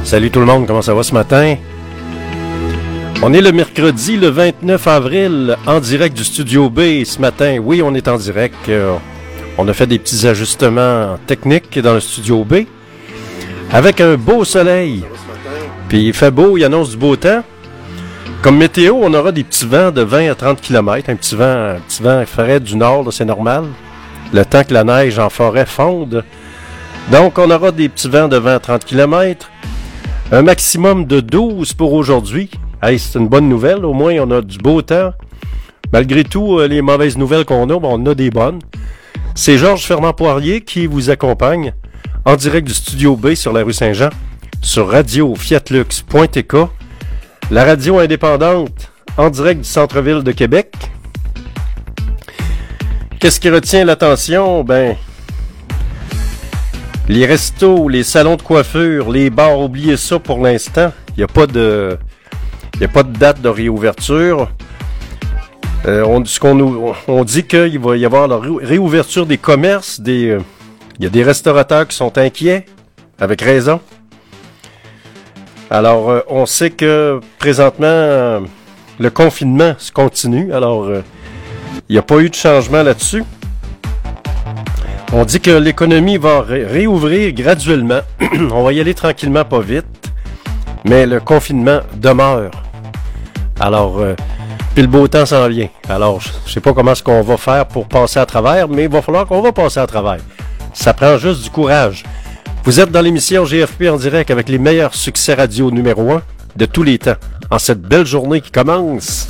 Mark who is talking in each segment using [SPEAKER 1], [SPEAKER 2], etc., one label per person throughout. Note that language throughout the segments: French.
[SPEAKER 1] Salut tout le monde, comment ça va ce matin? On est le mercredi, le 29 avril, en direct du Studio B ce matin. Oui, on est en direct. On a fait des petits ajustements techniques dans le Studio B. Avec un beau soleil. Puis il fait beau, il annonce du beau temps. Comme météo, on aura des petits vents de 20 à 30 km. Un petit vent forêt du nord, là, c'est normal. Le temps que la neige en forêt fonde. Donc, on aura des petits vents de 20 à 30 km. Un maximum de 12 pour aujourd'hui. Hey, c'est une bonne nouvelle. Au moins, on a du beau temps. Malgré tout, les mauvaises nouvelles qu'on a, on a des bonnes. C'est Georges Fernand Poirier qui vous accompagne en direct du Studio B sur la rue Saint-Jean, sur radio-fiatlux.tk, la radio indépendante en direct du centre-ville de Québec. Qu'est-ce qui retient l'attention? Ben, les restos, les salons de coiffure, les bars, oubliez ça pour l'instant. Il n'y a pas de date de réouverture. On dit qu'il va y avoir la réouverture des commerces. Il y a des restaurateurs qui sont inquiets, avec raison. Alors, on sait que présentement, le confinement se continue. Alors, il n'y a pas eu de changement là-dessus. On dit que l'économie va réouvrir graduellement. On va y aller tranquillement, pas vite. Mais le confinement demeure. Alors, puis le beau temps s'en vient. Alors, je ne sais pas comment est-ce qu'on va faire pour passer à travers, mais il va falloir qu'on va passer à travers. Ça prend juste du courage. Vous êtes dans l'émission GFP en direct avec les meilleurs succès radio numéro 1 de tous les temps. En cette belle journée qui commence.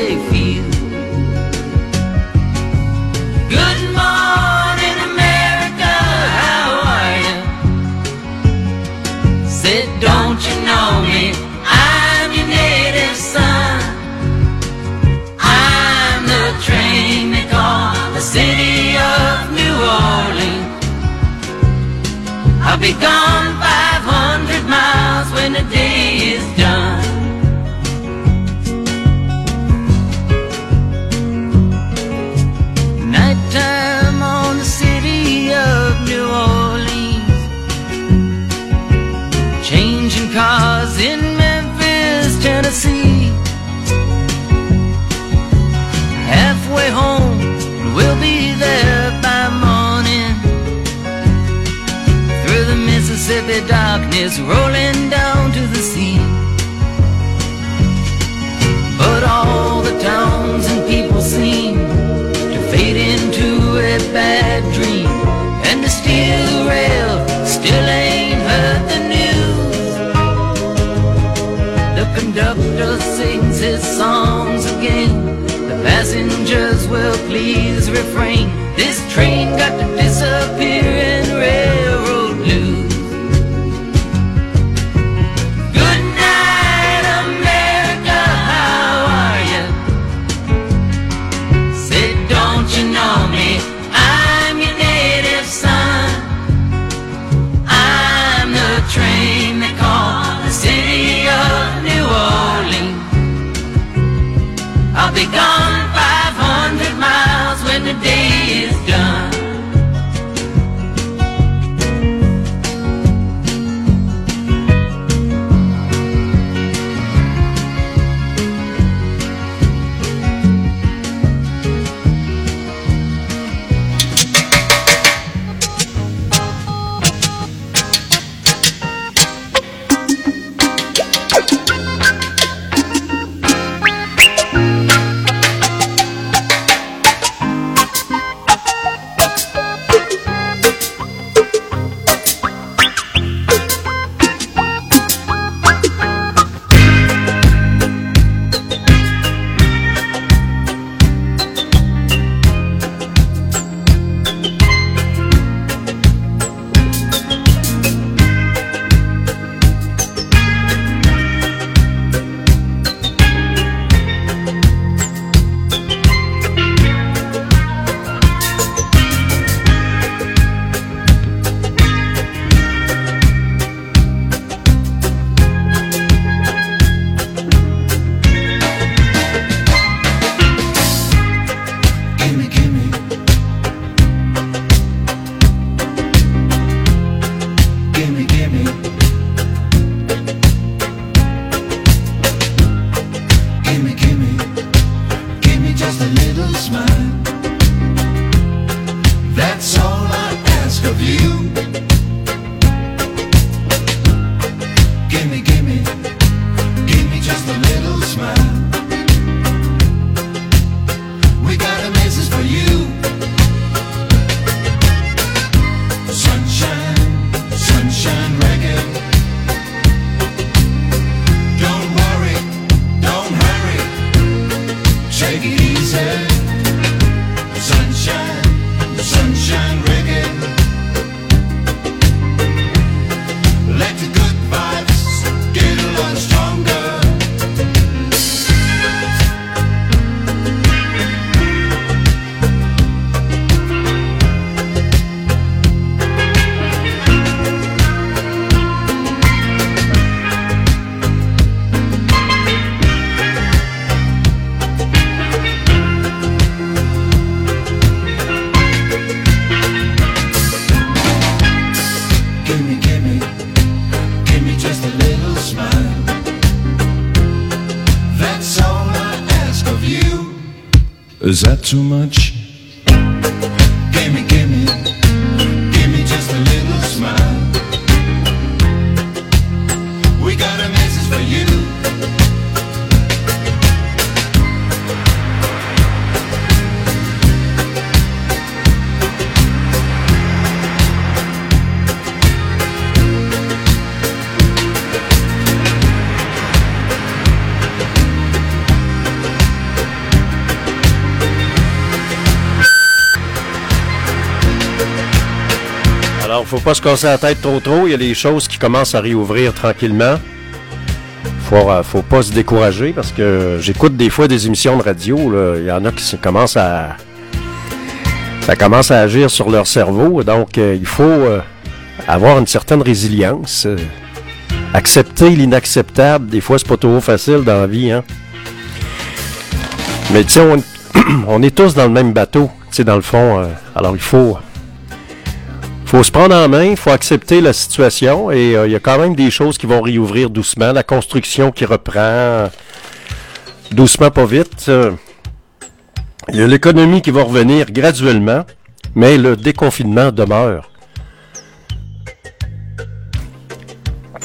[SPEAKER 2] Good morning, America. is rolling down to the sea. But all the towns and people seem to fade into a bad dream, and the steel rail still ain't heard the news. The conductor sings his songs again, the passengers will please refrain. This train got to disappear in railroad blues. Good night, America, how are you? Say, don't you know me? I'm your native son. I'm the train they call the city of New Orleans. I'll be gone 500 miles when the day is done.
[SPEAKER 3] Is that too much? Gimme, gimme, gimme just a little smile. We got a message for you.
[SPEAKER 1] Alors, faut pas se casser la tête trop. Il y a des choses qui commencent à réouvrir tranquillement. Faut pas se décourager parce que j'écoute des fois des émissions de radio. Là. Il y en a qui commencent à... Ça commence à agir sur leur cerveau. Donc, il faut avoir une certaine résilience. Accepter l'inacceptable. Des fois, c'est pas toujours facile dans la vie. Hein? Mais tu sais, on est tous dans le même bateau. Tu sais, dans le fond. Alors, il faut se prendre en main, il faut accepter la situation et il y a quand même des choses qui vont réouvrir doucement. La construction qui reprend doucement, pas vite. Il y a l'économie qui va revenir graduellement, mais le déconfinement demeure.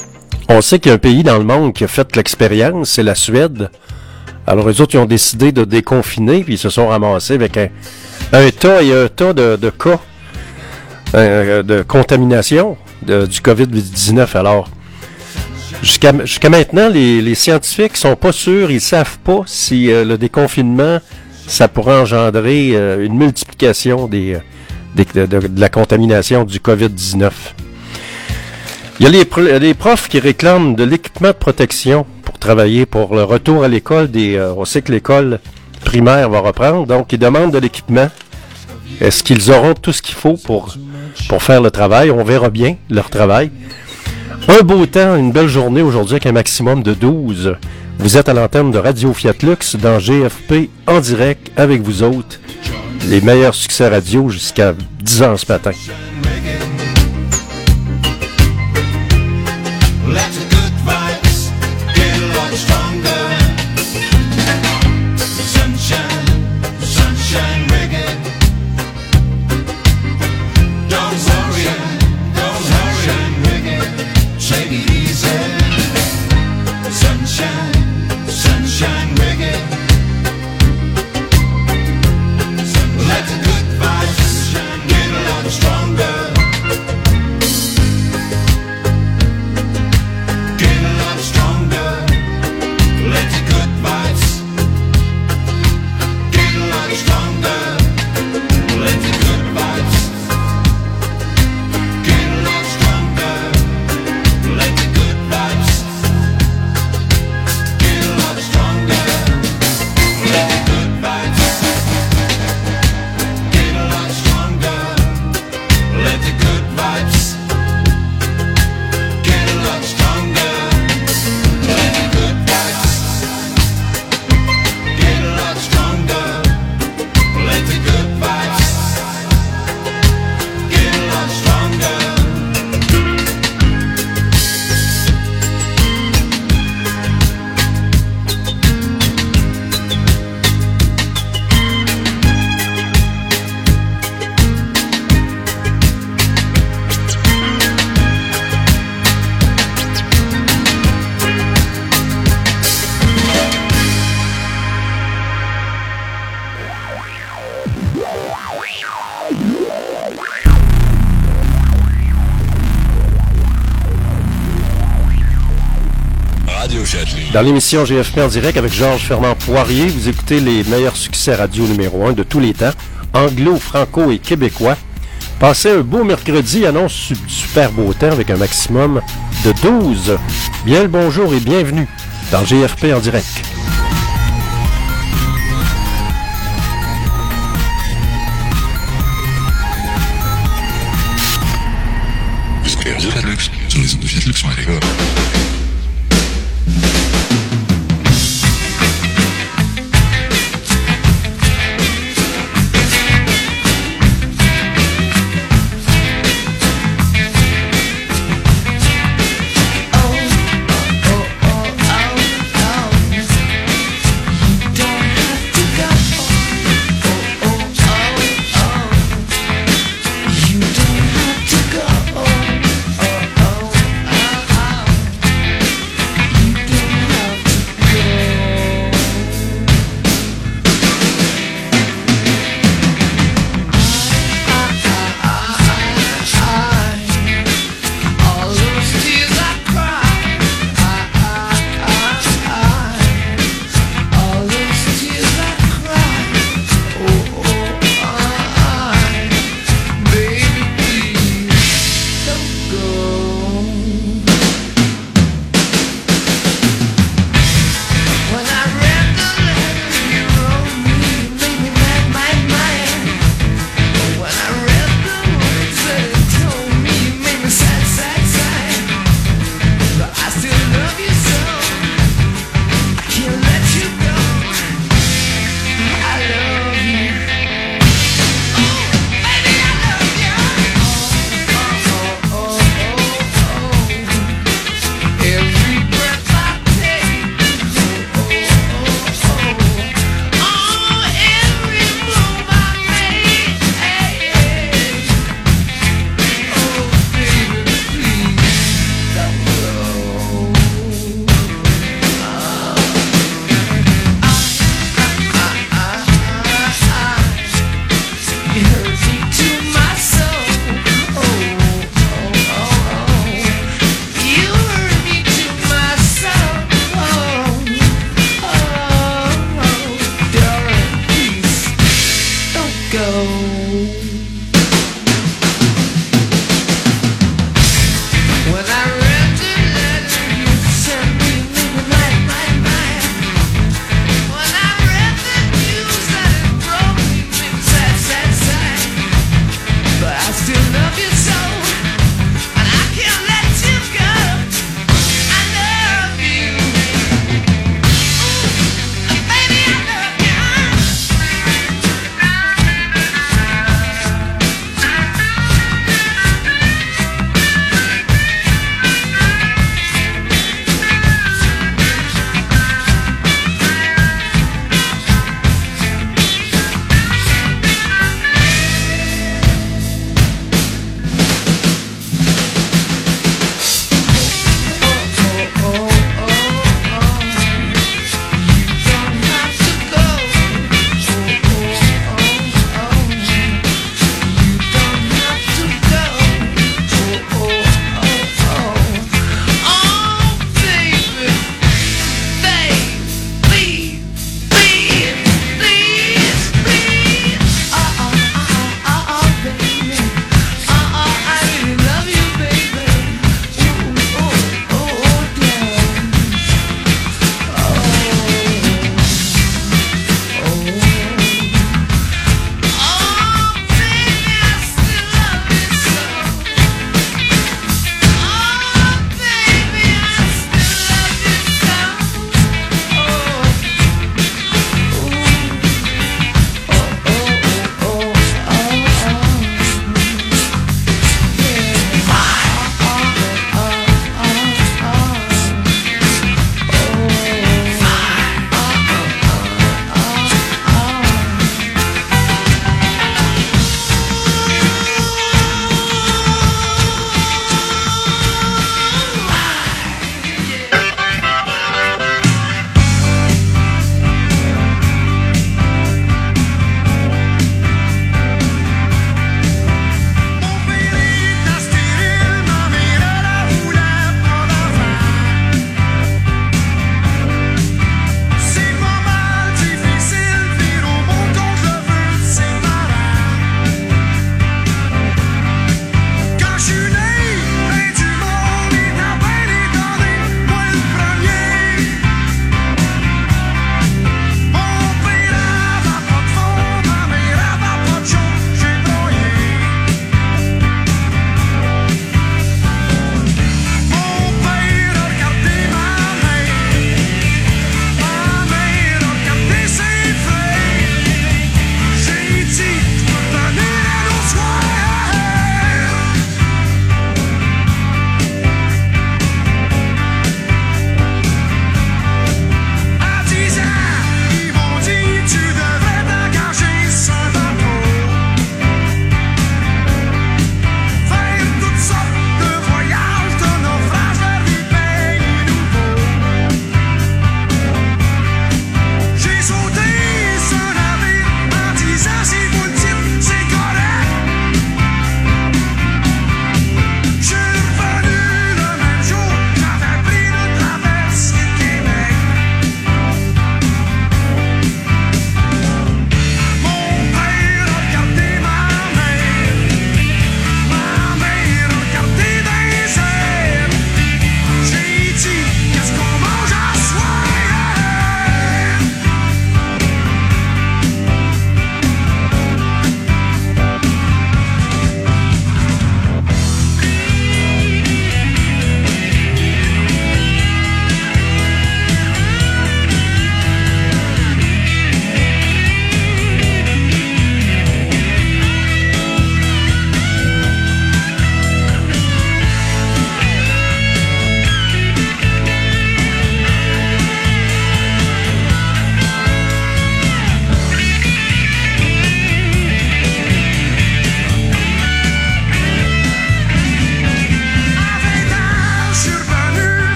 [SPEAKER 1] On sait qu'il y a un pays dans le monde qui a fait l'expérience, c'est la Suède. Alors, eux autres, ils ont décidé de déconfiner, puis ils se sont ramassés avec un tas et un tas de cas de contamination du COVID-19. Alors, jusqu'à maintenant, les scientifiques sont pas sûrs, ils savent pas si le déconfinement, ça pourrait engendrer une multiplication de la contamination du COVID-19. Il y a les profs qui réclament de l'équipement de protection pour travailler pour le retour à l'école. On sait que l'école primaire va reprendre, donc ils demandent de l'équipement. Est-ce qu'ils auront tout ce qu'il faut pour faire le travail? On verra bien leur travail. Un beau temps, une belle journée aujourd'hui avec un maximum de 12. Vous êtes à l'antenne de Radio Fiat Lux dans GFP en direct avec vous autres. Les meilleurs succès radio jusqu'à 10 ans ce matin.
[SPEAKER 3] Let the good vibes get a lot stronger. Sunshine reggae. Don't worry reggae. Take it easy. Sunshine reggae. Let the good vibes get a lot stronger.
[SPEAKER 1] Dans l'émission GFP en direct avec Georges Fernand-Poirier, vous écoutez les meilleurs succès radio numéro 1 de tous les temps, anglo, franco et québécois. Passez un beau mercredi, annonce super beau temps avec un maximum de 12. Bien le bonjour et bienvenue dans GFP en direct.
[SPEAKER 4] Vous écoutez Radio Fiat Lux sur les ondes de Fiat Lux sur les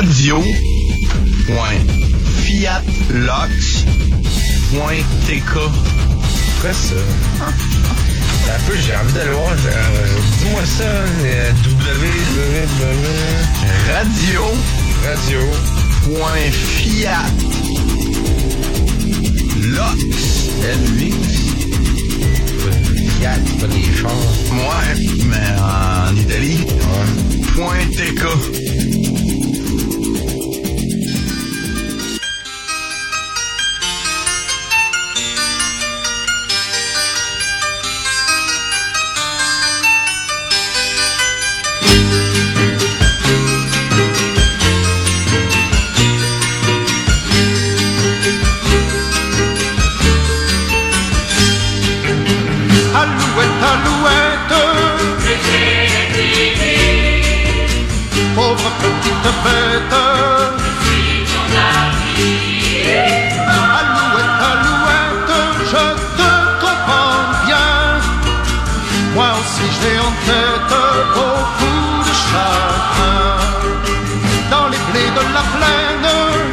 [SPEAKER 5] radio.fiatlox.tk. Après ça. Un peu, j'ai envie d'aller voir. Dis-moi ça. Fiat, pas des chars. Ouais, mais en Italie. Ouais. .tk.
[SPEAKER 6] Pauvre petite bête, alouette, alouette, je te comprends bien. Moi aussi j'ai en tête beaucoup de chagrin. Dans les blés de la plaine,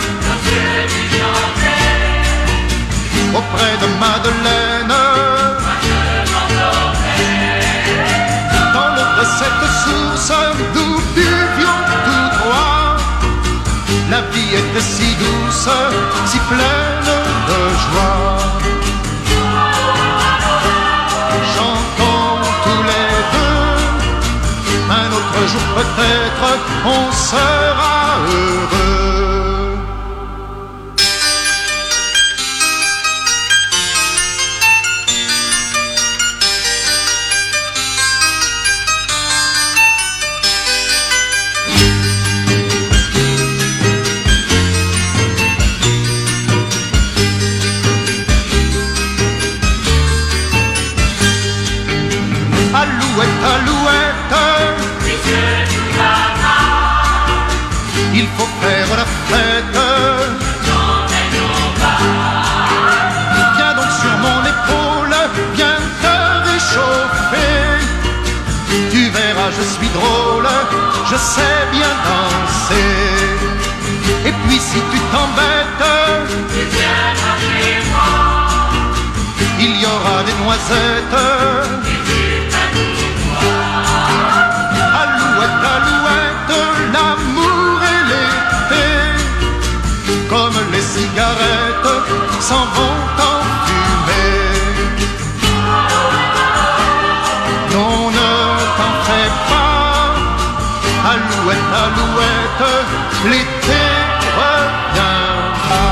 [SPEAKER 6] auprès de Madeleine, dans l'eau de cette source d'où buvions tous trois. La vie était si douce, si pleine de joie. Chantons tous les deux, un autre jour peut-être on sera heureux. Alouette, alouette, il faut faire la fête. Viens donc sur mon épaule, viens te réchauffer. Tu verras, je suis drôle, je sais bien danser. Et puis si tu t'embêtes, tu viendras chez moi. Il y aura des noisettes. Alouette, alouette, l'amour et l'été, comme les cigarettes, s'en vont en fumée. Non, ne t'en fais pas, alouette, alouette, l'été reviendra.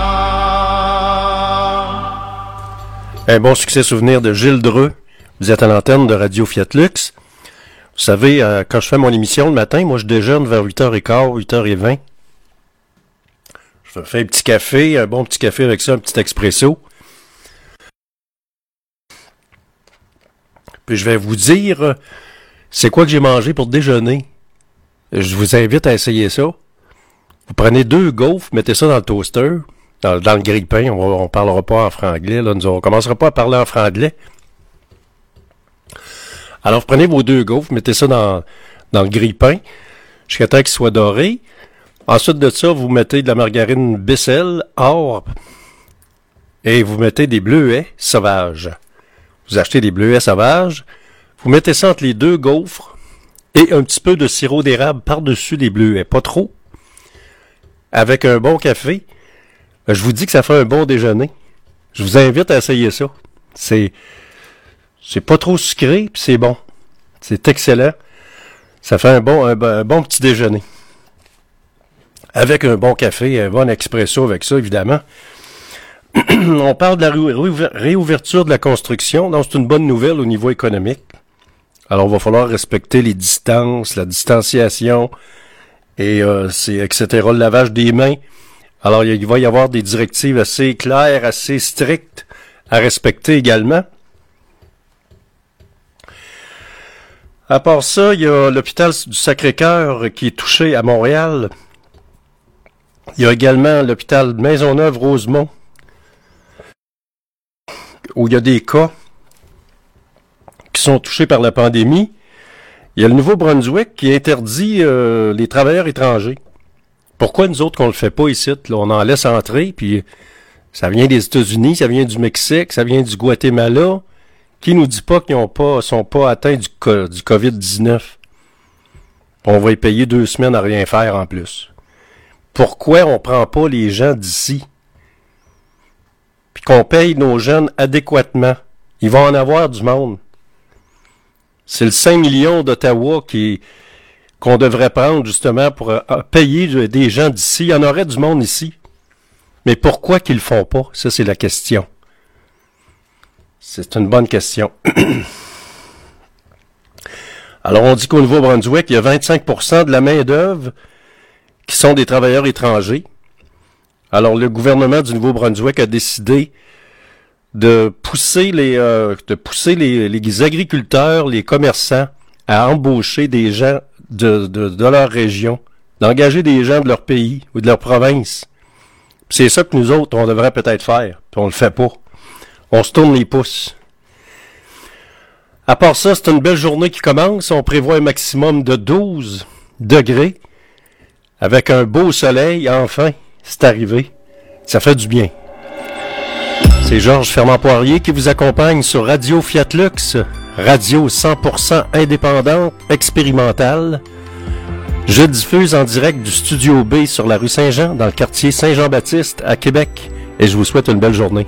[SPEAKER 1] Un bon succès souvenir de Gilles Dreux. Vous êtes à l'antenne de Radio Fiat Lux. Vous savez, quand je fais mon émission le matin, moi je déjeune vers 8h15, 8h20. Je me fais un petit café, un bon petit café avec ça, un petit expresso. Puis je vais vous dire c'est quoi que j'ai mangé pour déjeuner. Je vous invite à essayer ça. Vous prenez 2 gaufres, mettez ça dans le toaster, dans le grille-pain. On parlera pas en franglais, là. On commencera pas à parler en franglais. Alors, vous prenez vos 2 gaufres, mettez ça dans le grille-pain, jusqu'à temps qu'il soit doré. Ensuite de ça, vous mettez de la margarine Bissell, or, et vous mettez des bleuets sauvages. Vous achetez des bleuets sauvages, vous mettez ça entre les 2 gaufres, et un petit peu de sirop d'érable par-dessus les bleuets, pas trop. Avec un bon café, je vous dis que ça fait un bon déjeuner. Je vous invite à essayer ça. C'est pas trop sucré, puis c'est bon. C'est excellent. Ça fait un bon petit déjeuner. Avec un bon café, un bon expresso avec ça, évidemment. On parle de la réouverture de la construction. Donc, c'est une bonne nouvelle au niveau économique. Alors, il va falloir respecter les distances, la distanciation, et etc. Le lavage des mains. Alors, il va y avoir des directives assez claires, assez strictes à respecter également. À part ça, il y a l'hôpital du Sacré-Cœur qui est touché à Montréal. Il y a également l'hôpital Maisonneuve-Rosemont, où il y a des cas qui sont touchés par la pandémie. Il y a le Nouveau-Brunswick qui interdit les travailleurs étrangers. Pourquoi nous autres qu'on le fait pas ici? Là, on en laisse entrer, puis ça vient des États-Unis, ça vient du Mexique, ça vient du Guatemala. Qui nous dit pas qu'ils sont pas atteints du COVID-19? On va y payer 2 semaines à rien faire en plus. Pourquoi on prend pas les gens d'ici? Puis qu'on paye nos jeunes adéquatement. Ils vont en avoir du monde. C'est le 5 millions d'Ottawa qu'on devrait prendre justement pour payer des gens d'ici. Il y en aurait du monde ici. Mais pourquoi qu'ils le font pas? Ça, c'est la question. C'est une bonne question. Alors, on dit qu'au Nouveau-Brunswick, il y a 25% de la main-d'œuvre qui sont des travailleurs étrangers. Alors, le gouvernement du Nouveau-Brunswick a décidé de pousser les agriculteurs, les commerçants à embaucher des gens de leur région, d'engager des gens de leur pays ou de leur province. Puis c'est ça que nous autres, on devrait peut-être faire, puis on le fait pas. On se tourne les pouces. À part ça, c'est une belle journée qui commence. On prévoit un maximum de 12 degrés avec un beau soleil. Enfin, c'est arrivé. Ça fait du bien. C'est Georges Fermant-Poirier qui vous accompagne sur Radio Fiat Lux, radio 100% indépendante, expérimentale. Je diffuse en direct du Studio B sur la rue Saint-Jean, dans le quartier Saint-Jean-Baptiste, à Québec. Et je vous souhaite une belle journée.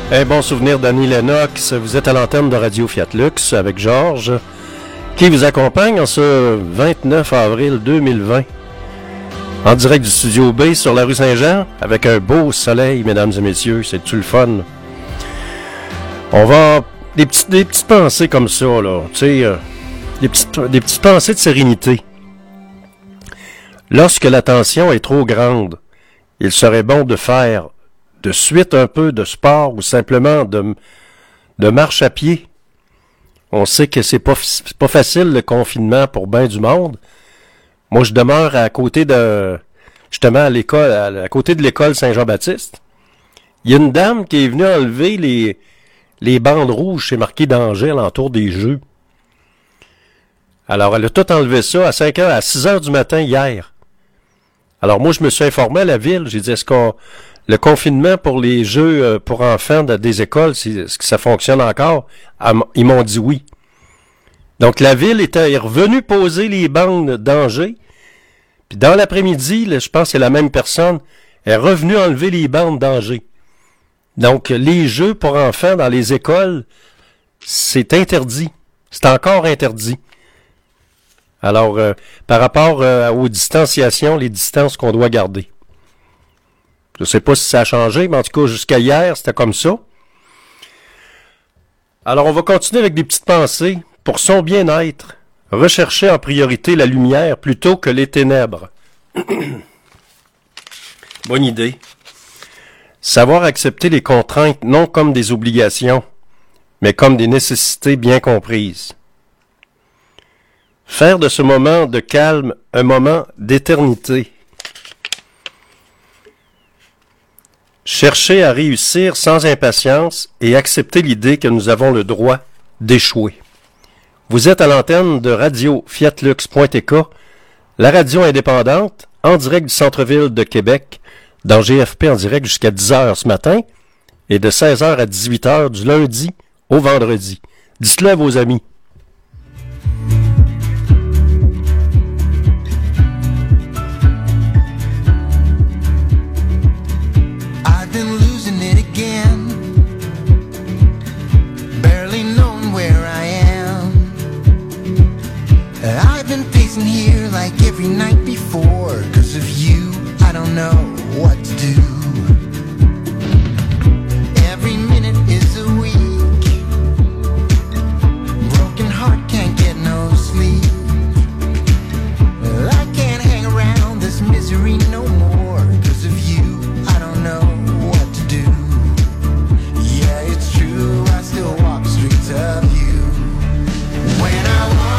[SPEAKER 1] Un bon souvenir d'Annie Lennox. Vous êtes à l'antenne de Radio Fiat Lux avec Georges, qui vous accompagne en ce 29 avril 2020. En direct du Studio B sur la rue Saint-Jean, avec un beau soleil, mesdames et messieurs. C'est-tu le fun? On va... Des petites pensées comme ça, là. Tu sais, des petites pensées de sérénité. Lorsque la tension est trop grande, il serait bon de faire de suite un peu de sport ou simplement de marche à pied. On sait que c'est pas facile le confinement pour ben du monde. Moi, je demeure à côté de, justement, à l'école, à côté de l'école Saint-Jean-Baptiste. Il y a une dame qui est venue enlever les bandes rouges, c'est marqué danger alentour des jeux. Alors, elle a tout enlevé ça à 6 heures du matin hier. Alors, moi, je me suis informé à la ville. J'ai dit, est-ce que le confinement pour les jeux pour enfants des écoles, est-ce que ça fonctionne encore? Ils m'ont dit oui. Donc, la ville est revenue poser les bandes danger. Puis, dans l'après-midi, là, je pense que c'est la même personne, est revenue enlever les bandes danger. Donc, les jeux pour enfants dans les écoles, c'est interdit. C'est encore interdit. Alors, par rapport aux distanciations, les distances qu'on doit garder. Je ne sais pas si ça a changé, mais en tout cas, jusqu'à hier, c'était comme ça. Alors, on va continuer avec des petites pensées. Pour son bien-être, rechercher en priorité la lumière plutôt que les ténèbres. Bonne idée. Savoir accepter les contraintes non comme des obligations, mais comme des nécessités bien comprises. Faire de ce moment de calme un moment d'éternité. Chercher à réussir sans impatience et accepter l'idée que nous avons le droit d'échouer. Vous êtes à l'antenne de Radio Fiatlux.tk, la radio indépendante, en direct du centre-ville de Québec, dans GFP en direct jusqu'à 10h ce matin, et de 16h à 18h du lundi au vendredi. Dites-le à vos amis.
[SPEAKER 7] Here like every night before, 'cause of you, I don't know what to do. Every minute is a week. Broken heart can't get no sleep. I can't hang around this misery no more, 'cause of you, I don't know what to do. Yeah, it's true, I still walk the streets of you. When I walk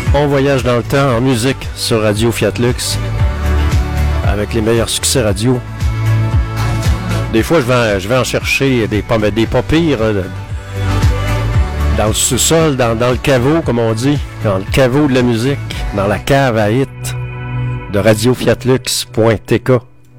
[SPEAKER 1] On voyage dans le temps en musique sur Radio Fiat Lux avec les meilleurs succès radio. Des fois, je vais en chercher des pas pires dans le sous-sol, dans le caveau, comme on dit, dans le caveau de la musique, dans la cave à hit de radiofiatlux.tk.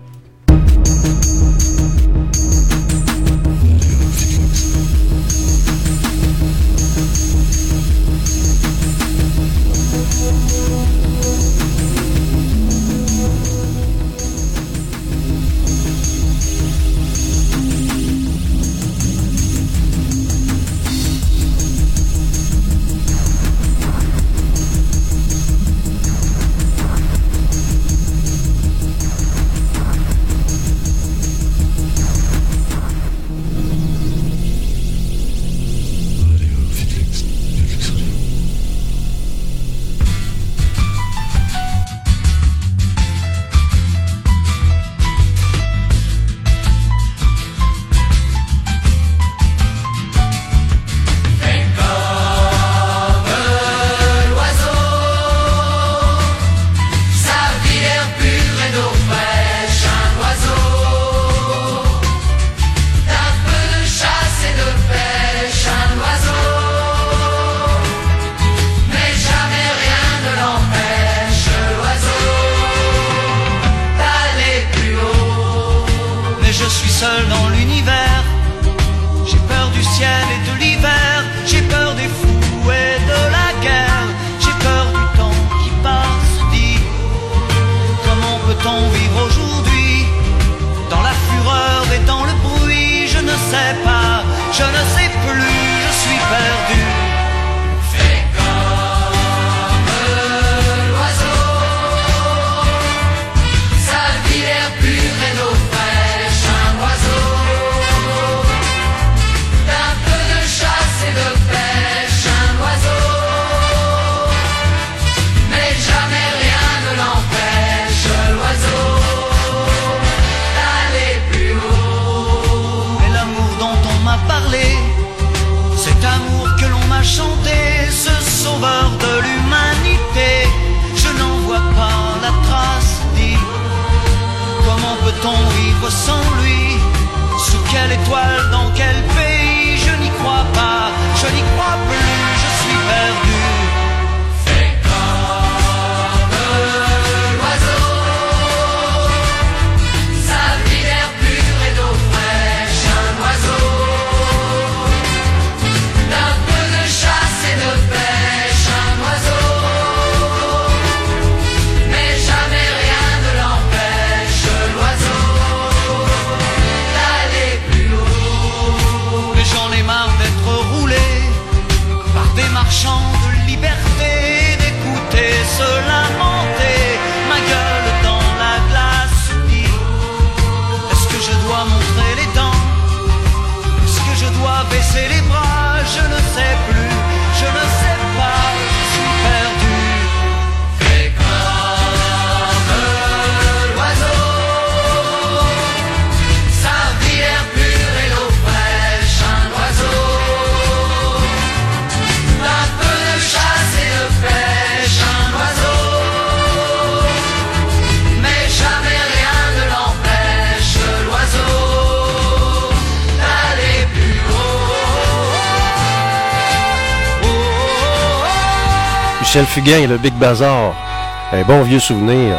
[SPEAKER 1] Michel Fugain et le Big Bazar. Un bon vieux souvenir.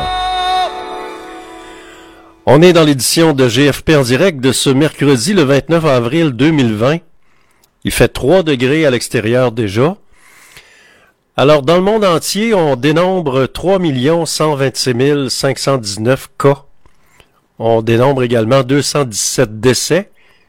[SPEAKER 1] On est dans l'édition de GFP en direct de ce mercredi le 29 avril 2020. Il fait 3 degrés à l'extérieur déjà. Alors, dans le monde entier, on dénombre 3 126 519 cas. On dénombre également 217 décès,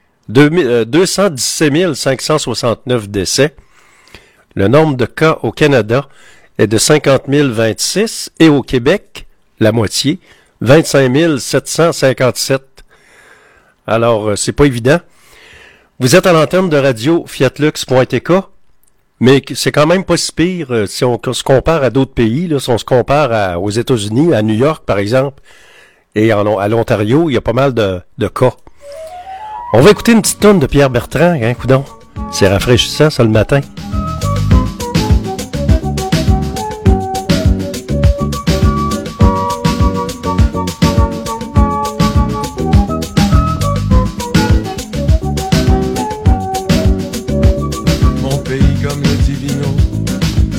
[SPEAKER 1] 217 569 décès. Le nombre de cas au Canada est de 50 026 et au Québec, la moitié, 25 757. Alors, c'est pas évident. Vous êtes à l'antenne de radio fiatlux.tk, mais c'est quand même pas si pire si on se compare à d'autres pays. Là, si on se compare aux États-Unis, à New York par exemple, et à l'Ontario, il y a pas mal de cas. On va écouter une petite tonne de Pierre Bertrand, hein, coudonc. C'est rafraîchissant ça le matin.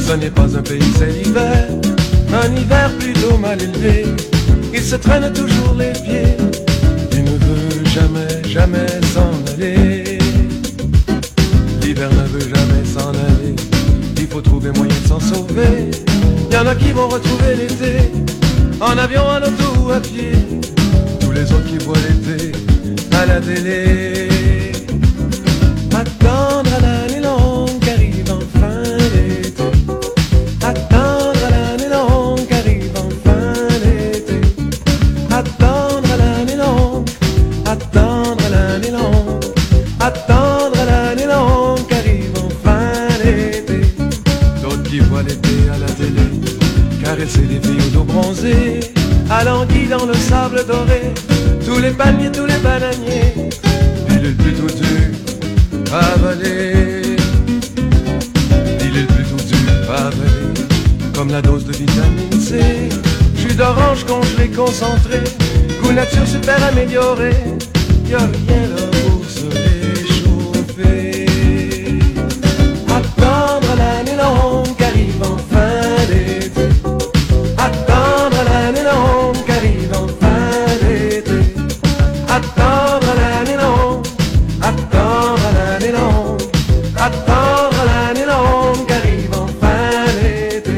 [SPEAKER 8] Ce n'est pas un pays, c'est l'hiver, un hiver plutôt mal élevé. Il se traîne toujours les pieds, il ne veut jamais, jamais s'en aller. L'hiver ne veut jamais s'en aller, il faut trouver moyen de s'en sauver. Il y en a qui vont retrouver l'été, en avion, en auto ou à pied. Tous les autres qui voient l'été à la télé. Attendre à l'année longue qu'arrive enfin l'été. Attendre à l'année longue qu'arrive enfin l'été. Attendre à l'année longue, attendre à l'année longue, attendre à l'année longue qu'arrive enfin l'été. D'autres qui voient l'été à la télé, caresser les filles au dos bronzé, alanguis dans le sable doré, tous les palmiers, tous les bananiers, pilule plutôt dure à avaler, pilule plutôt dure à avaler, comme la dose de vitamine C, jus d'orange congelé concentré, goût nature super amélioré, y'a rien là pour se réchauffer. Attendre à l'année longue qu'arrive enfin l'été. Attendre à l'année longue qu'arrive enfin l'été. Attendre à l'année longue, attendre à l'année longue, attendre à l'année longue qu'arrive enfin l'été.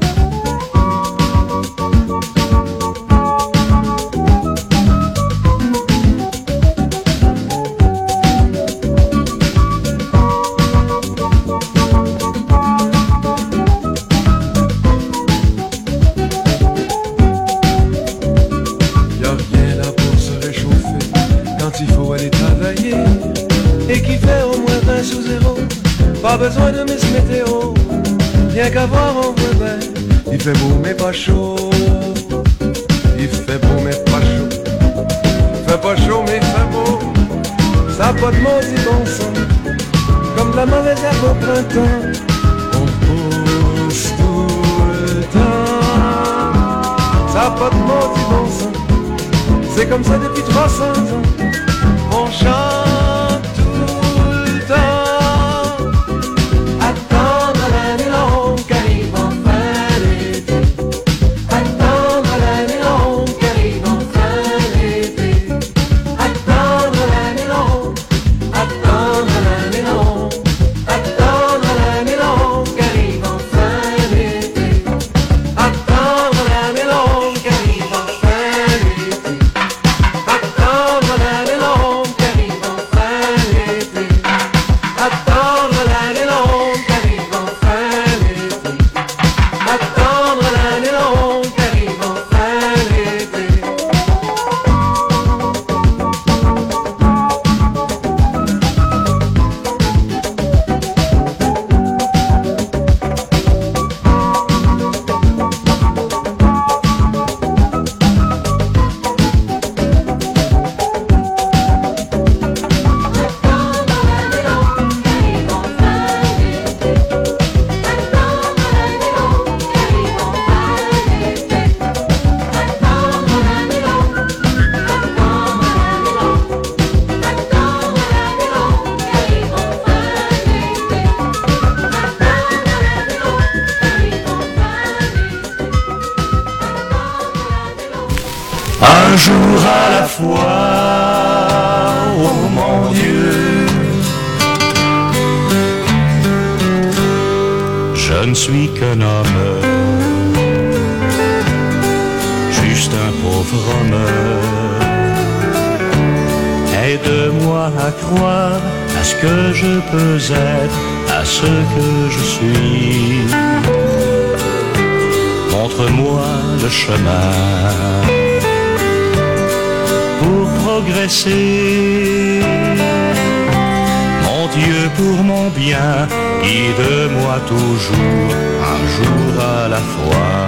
[SPEAKER 8] Y'a rien là pour se réchauffer quand il faut aller travailler et qu'il fait au moins 20 sous zéro. Pas besoin de Miss Météo, rien qu'à voir on voit bien. Il fait beau mais pas chaud, il fait beau mais pas chaud, fait pas chaud mais il fait beau. Ça a pas de maudit bon sens, comme de la mauvaise herbe au printemps. On pousse tout le temps, ça a pas de maudit bon sens. C'est comme ça depuis 300 ans, on chante tout le temps. Attendre à l'année longue qu'arrive enfin l'été. Attendre à l'année longue qu'arrive enfin l'été. Attendre à l'année longue, attendre à l'année longue, attendre à l'année longue qu'arrive enfin l'été. Attendre à l'année longue qu'arrive enfin l'été. Attendre à l'année longue qu'arrive enfin l'été. Attendre à l'année longue qu'arrive enfin l'été. Attendre à l'année longue qu'arrive enfin l'été.
[SPEAKER 3] Un jour à la fois, oh mon Dieu, je ne suis qu'un homme, juste un pauvre homme. Aide-moi à croire à ce que je peux être, à ce que je suis. Montre-moi le chemin pour progresser. Mon Dieu, pour mon bien, guide-moi toujours, un jour à la fois.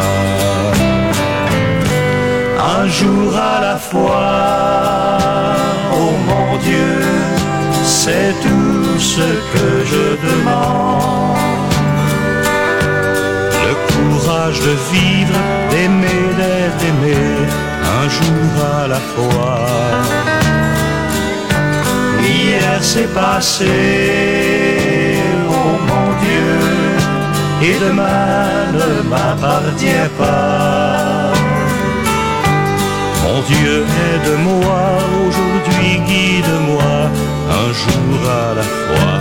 [SPEAKER 3] Un jour à la fois, oh mon Dieu, c'est tout ce que je demande. Le courage de vivre, d'aimer, d'être aimé, un jour à la fois. Hier c'est passé, oh mon Dieu, et demain ne m'appartient pas. Mon Dieu, aide-moi, aujourd'hui guide-moi, un jour à la fois.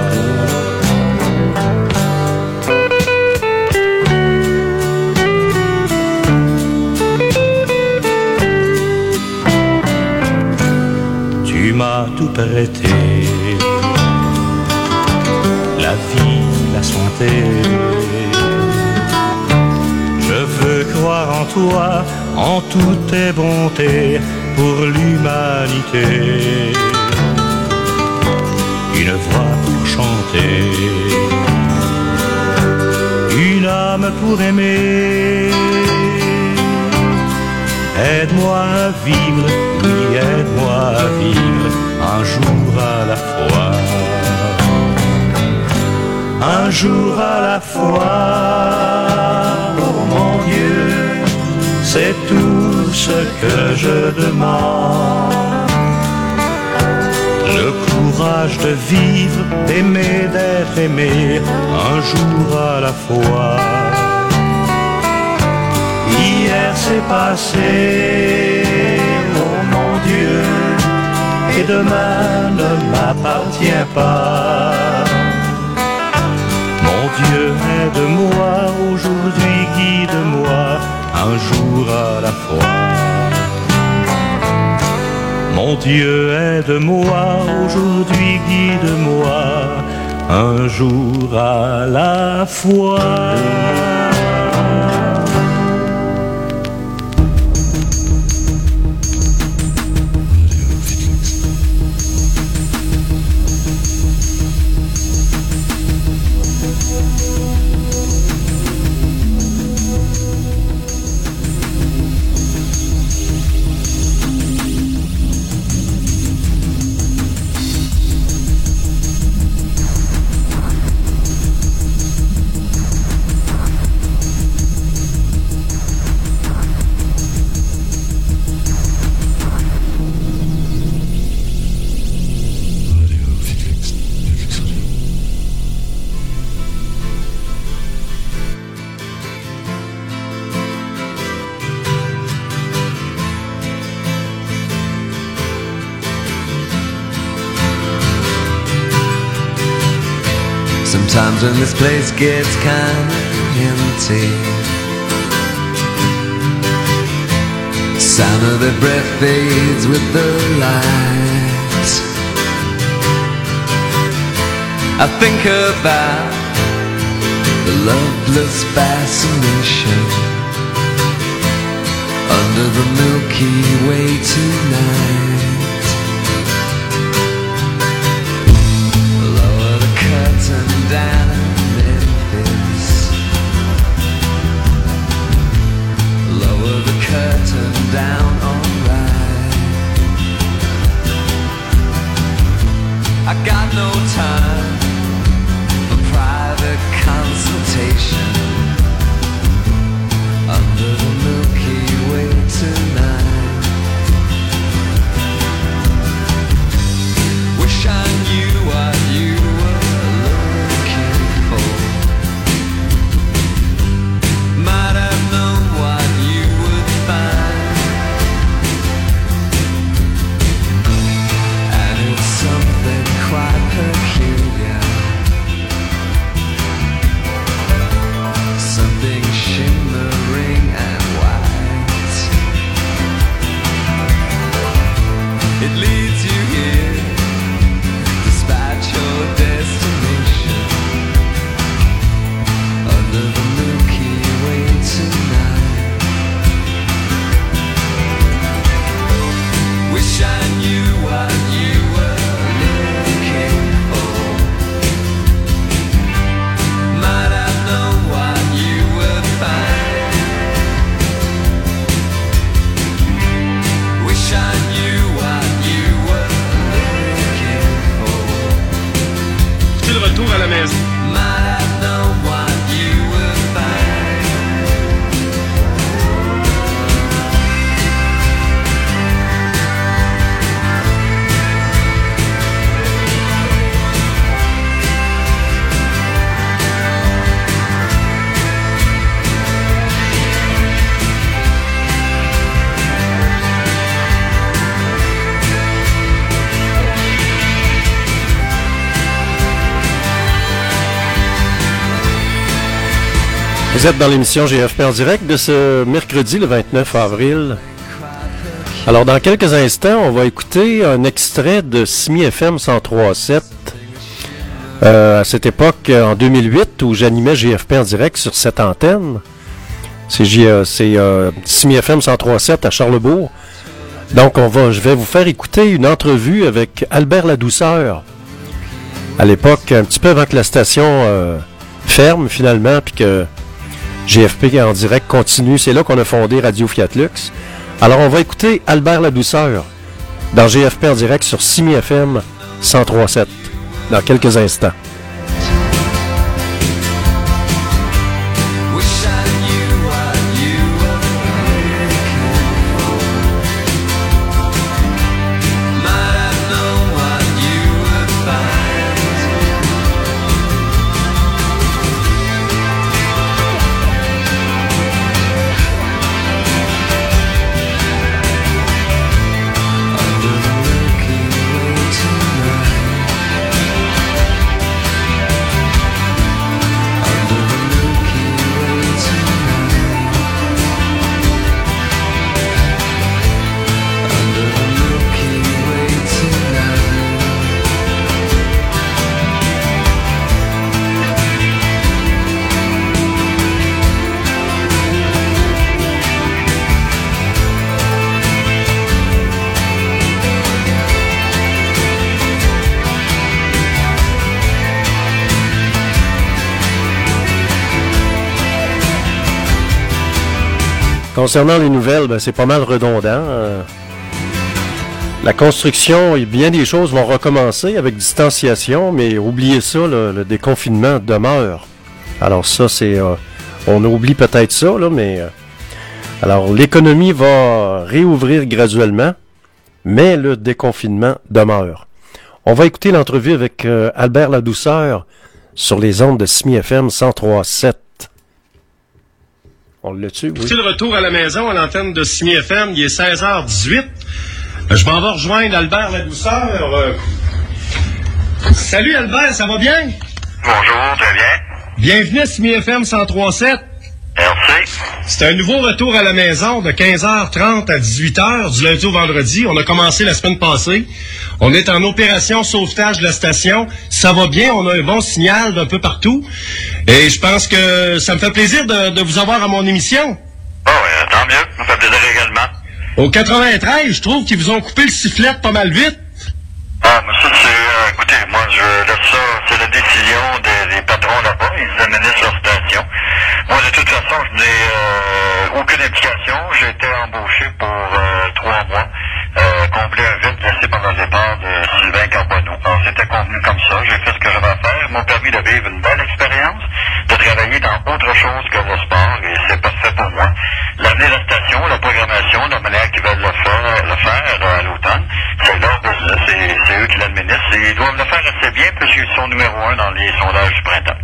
[SPEAKER 3] Tu m'as tout prêté, la vie, la santé. Je veux croire en toi, en toutes tes bontés pour l'humanité. Une voix pour chanter, une âme pour aimer. Aide-moi à vivre, oui, aide-moi à vivre un jour à la fois. Un jour à la fois, oh mon Dieu, c'est tout ce que je demande. Le courage de vivre, d'aimer, d'être aimé, un jour à la fois. Hier c'est passé, oh mon Dieu, et demain ne m'appartient pas. Mon Dieu, aide-moi, aujourd'hui guide-moi, un jour à la fois. Mon Dieu, aide-moi, aujourd'hui guide-moi, un jour à la fois.
[SPEAKER 7] Sometimes when this place gets kinda empty, sound of their breath fades with the light. I think about the loveless fascination under the Milky Way tonight. Lower the curtain down in Memphis, lower the curtain down, alright. I got no time for private consultation under the Milky Way tonight. Wish I knew what you were looking for, might have known what you would find. And it's something quite peculiar
[SPEAKER 1] Vous êtes dans l'émission GFP en direct de ce mercredi, le 29 avril. Alors, dans quelques instants, on va écouter un extrait de SMI FM 103.7. À cette époque, en 2008, où j'animais GFP en direct sur cette antenne. C'est SMI FM 103.7 à Charlebourg. Donc, je vais vous faire écouter une entrevue avec Albert Ladouceur. À l'époque, un petit peu avant que la station ferme finalement, puis que GFP en direct continue. C'est là qu'on a fondé Radio Fiat Lux. Alors, on va écouter Albert Ladouceur dans GFP en direct sur SMI FM 103.7 dans quelques instants. Concernant les nouvelles, c'est pas mal redondant. La construction, bien des choses vont recommencer avec distanciation, mais oubliez ça, le déconfinement demeure. Alors ça, on oublie peut-être ça, là, mais... alors, l'économie va réouvrir graduellement, mais le déconfinement demeure. On va écouter l'entrevue avec Albert Ladouceur sur les ondes de SMI FM 103.7. On l'a tué, oui.
[SPEAKER 9] C'est le retour à la maison à l'antenne de SMI FM. Il est 16h18. Je m'en vais rejoindre Albert Ladouceur. Salut Albert, ça va bien?
[SPEAKER 10] Bonjour, très bien.
[SPEAKER 9] Bienvenue à SMI FM 103.7.
[SPEAKER 10] Merci.
[SPEAKER 9] C'est un nouveau retour à la maison de 15h30 à 18h du lundi au vendredi. On a commencé la semaine passée. On est en opération sauvetage de la station. Ça va bien, on a un bon signal d'un peu partout. Et je pense que ça me fait plaisir de vous avoir à mon émission.
[SPEAKER 10] Oh, oui, tant mieux. Ça me fait plaisir également.
[SPEAKER 9] Au 93, je trouve qu'ils vous ont coupé le sifflet pas mal vite.
[SPEAKER 10] Ah, mais ça, c'est... écoutez, moi, je laisse ça, c'est la décision des patrons là-bas. Ils administrent leur station. Moi, de toute façon, je n'ai aucune implication. J'ai été embauché pour 3 mois, combler un vide laissé par le départ de Sylvain Carbonneau. Alors, c'était convenu comme ça. J'ai fait ce que j'avais à faire. Ils m'ont permis de vivre une belle expérience, de travailler dans autre chose que le sport, et c'est parfait pour moi. L'avenir de la station, la programmation, la manière qu'ils veulent le faire à l'automne, c'est leur business, c'est eux qui l'administrent, et ils doivent le faire assez bien, puisqu'ils sont numéro 1 dans les sondages du printemps.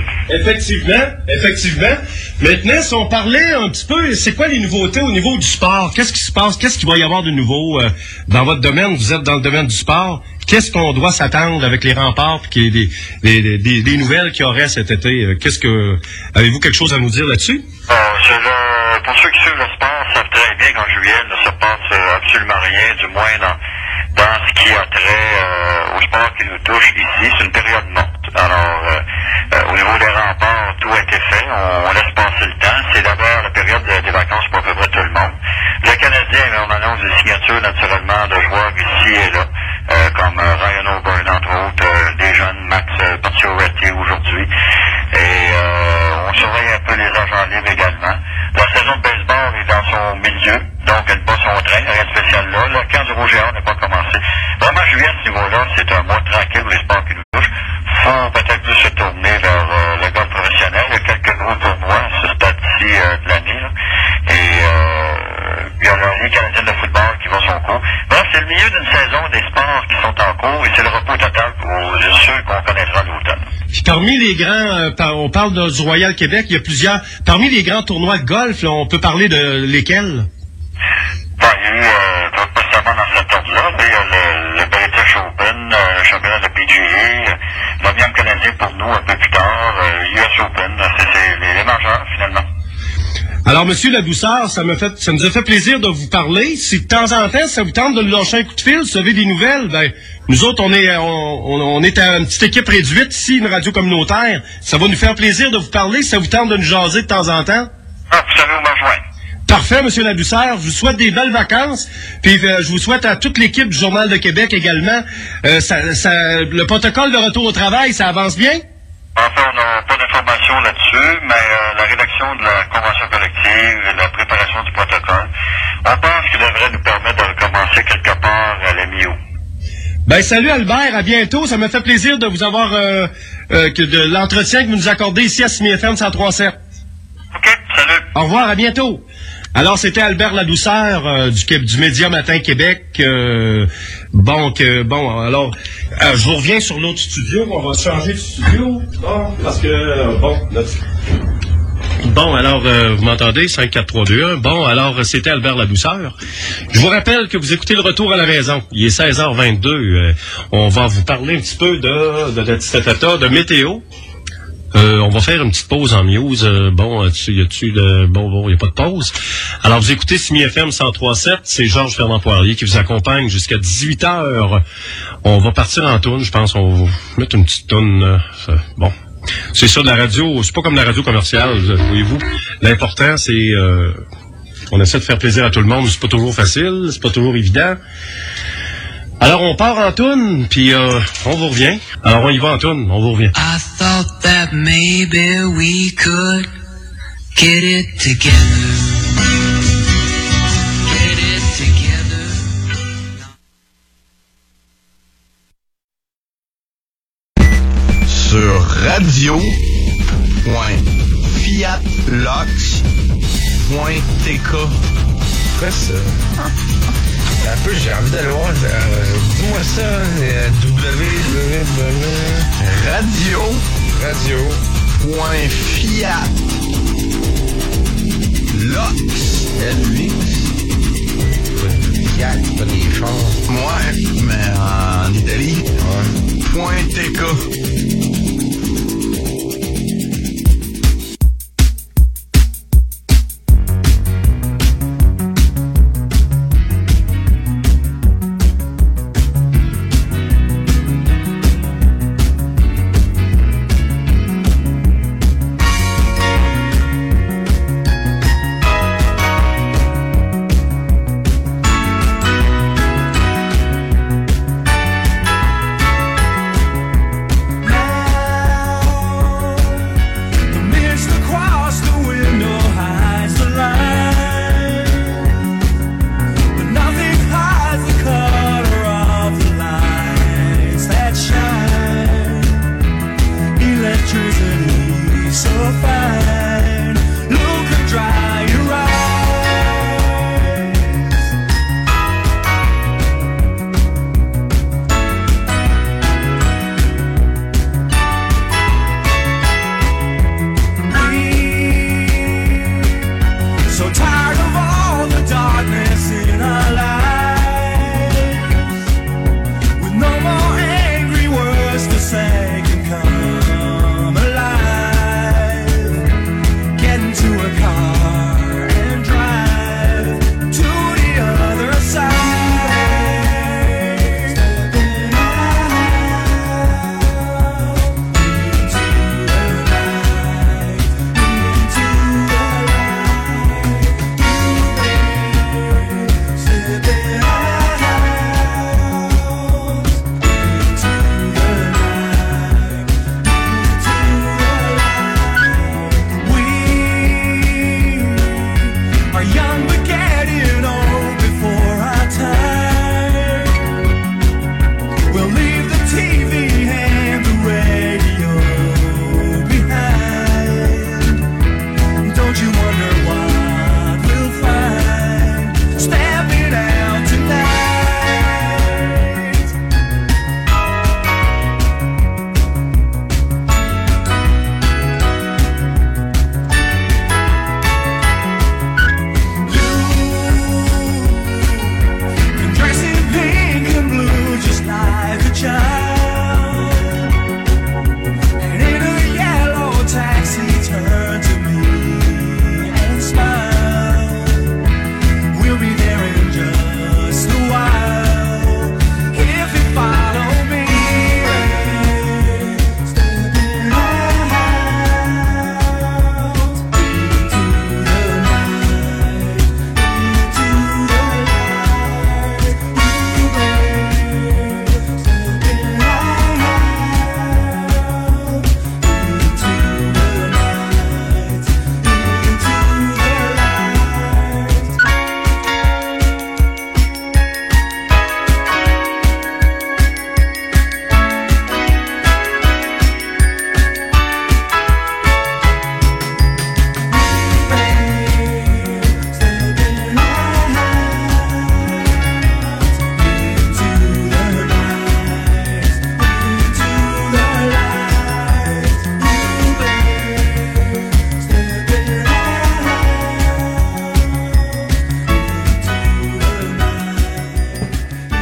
[SPEAKER 9] Effectivement. Maintenant, si on parlait un petit peu, c'est quoi les nouveautés au niveau du sport? Qu'est-ce qui se passe? Qu'est-ce qu'il va y avoir de nouveau dans votre domaine? Vous êtes dans le domaine du sport. Qu'est-ce qu'on doit s'attendre avec les remparts et qu'il y ait des nouvelles qu'il y aurait cet été? Avez-vous quelque chose à nous dire là-dessus?
[SPEAKER 10] Pour ceux qui suivent le sport, savent très bien qu'en juillet, il ne se passe absolument rien, du moins dans ce qui a trait au sport qui nous touche ici. C'est une période morte. Alors, au niveau des remparts, tout a été fait. On laisse passer le temps. C'est d'abord la période des vacances pour à peu près tout le monde. Le Canadien, on annonce des signatures naturellement de joueurs ici et là, comme Ryan O'Byrne, entre autres, des jeunes, Max Pacioretty aujourd'hui. Et on surveille un peu les agents libres également. La saison de baseball est dans son milieu, donc elle bat son train, rien de spécial là. Le camp du Rouge et Or n'est pas commencé. Vraiment, juillet, à ce niveau-là, c'est un mois tranquille pour les sports qui nous touchent. Faut peut-être plus se tourner vers le golf professionnel. Il y a quelques gros tournois à ce stade-ci de l'année. Là. Et il y a la Ligue canadienne de football qui va son cours. Bref, c'est le milieu d'une saison des sports qui sont en cours et c'est le repos total pour ceux qu'on connaîtra l'automne.
[SPEAKER 9] Puis parmi les grands, on parle du Royal Québec, il y a plusieurs. Parmi les grands tournois de golf, là, on peut parler de lesquels?
[SPEAKER 10] Il y a eu, pas seulement dans cet ordre-là, mais il y a le British Open, le championnat de PGA, l'Omnium canadien pour nous un peu plus tard, US Open, c'est les majeurs finalement
[SPEAKER 9] Alors, Monsieur Ladouceur, ça nous a fait plaisir de vous parler. Si de temps en temps, ça vous tente de nous lâcher un coup de fil, vous savez des nouvelles, ben, nous autres, on est à une petite équipe réduite ici, une radio communautaire. Ça va nous faire plaisir de vous parler. Si ça vous tente de nous jaser de temps en temps.
[SPEAKER 10] Ah, vous savez où me rejoindre.
[SPEAKER 9] Parfait, Monsieur Ladouceur. Je vous souhaite des belles vacances. Puis je vous souhaite à toute l'équipe du Journal de Québec également. Le protocole de retour au travail, ça avance bien?
[SPEAKER 10] Enfin, on n'a pas d'informations là-dessus, mais la rédaction de la convention collective et la préparation du protocole, on pense qu'il devrait nous permettre de recommencer quelque part à la mi-août.
[SPEAKER 9] Ben, salut Albert, à bientôt. Ça me fait plaisir de vous avoir, de l'entretien que vous nous accordez ici à Simi FM 103.7.
[SPEAKER 10] OK, salut.
[SPEAKER 9] Au revoir, à bientôt. Alors, c'était Albert Ladouceur du Média Matin Québec. Je vous reviens sur l'autre studio. On va changer de studio. Parce que, vous m'entendez? 5-4-3-2-1. Bon, alors, c'était Albert Ladouceur. Je vous rappelle que vous écoutez le retour à la maison. Il est 16h22. On va vous parler un petit peu de météo. On va faire une petite pause en news. Il n'y a pas de pause. Alors, vous écoutez Simi FM 103.7. C'est Georges Fernand Poirier qui vous accompagne jusqu'à 18h. On va partir en tourne, je pense. On va mettre une petite tourne. C'est ça de la radio. C'est pas comme la radio commerciale, voyez-vous. L'important, c'est... on essaie de faire plaisir à tout le monde. C'est pas toujours facile. C'est pas toujours évident. Alors, on part en toune, puis on vous revient. Alors, on y va en toune, on vous revient.
[SPEAKER 2] I thought that maybe we could get it together. Get it together.
[SPEAKER 11] Sur radio.fiatlox.tk.
[SPEAKER 5] Quoi ça? Un peu, j'ai envie d'aller voir. Dis-moi ça,
[SPEAKER 11] Fiat, pas des chars. Ouais, mais en Italie. Ouais. .tk.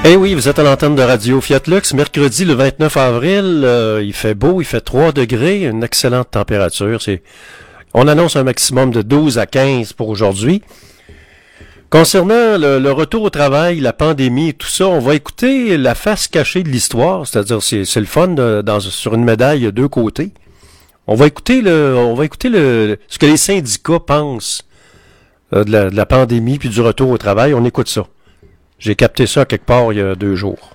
[SPEAKER 1] Eh oui, vous êtes à l'antenne de Radio Fiat Lux, mercredi le 29 avril, il fait beau, il fait 3 degrés, une excellente température. On annonce un maximum de 12 à 15 pour aujourd'hui. Concernant le retour au travail, la pandémie et tout ça, on va écouter la face cachée de l'histoire, c'est-à-dire c'est le fun sur une médaille, il y a deux côtés. On va écouter ce que les syndicats pensent de la pandémie puis du retour au travail. On écoute ça. J'ai capté ça quelque part il y a 2 jours.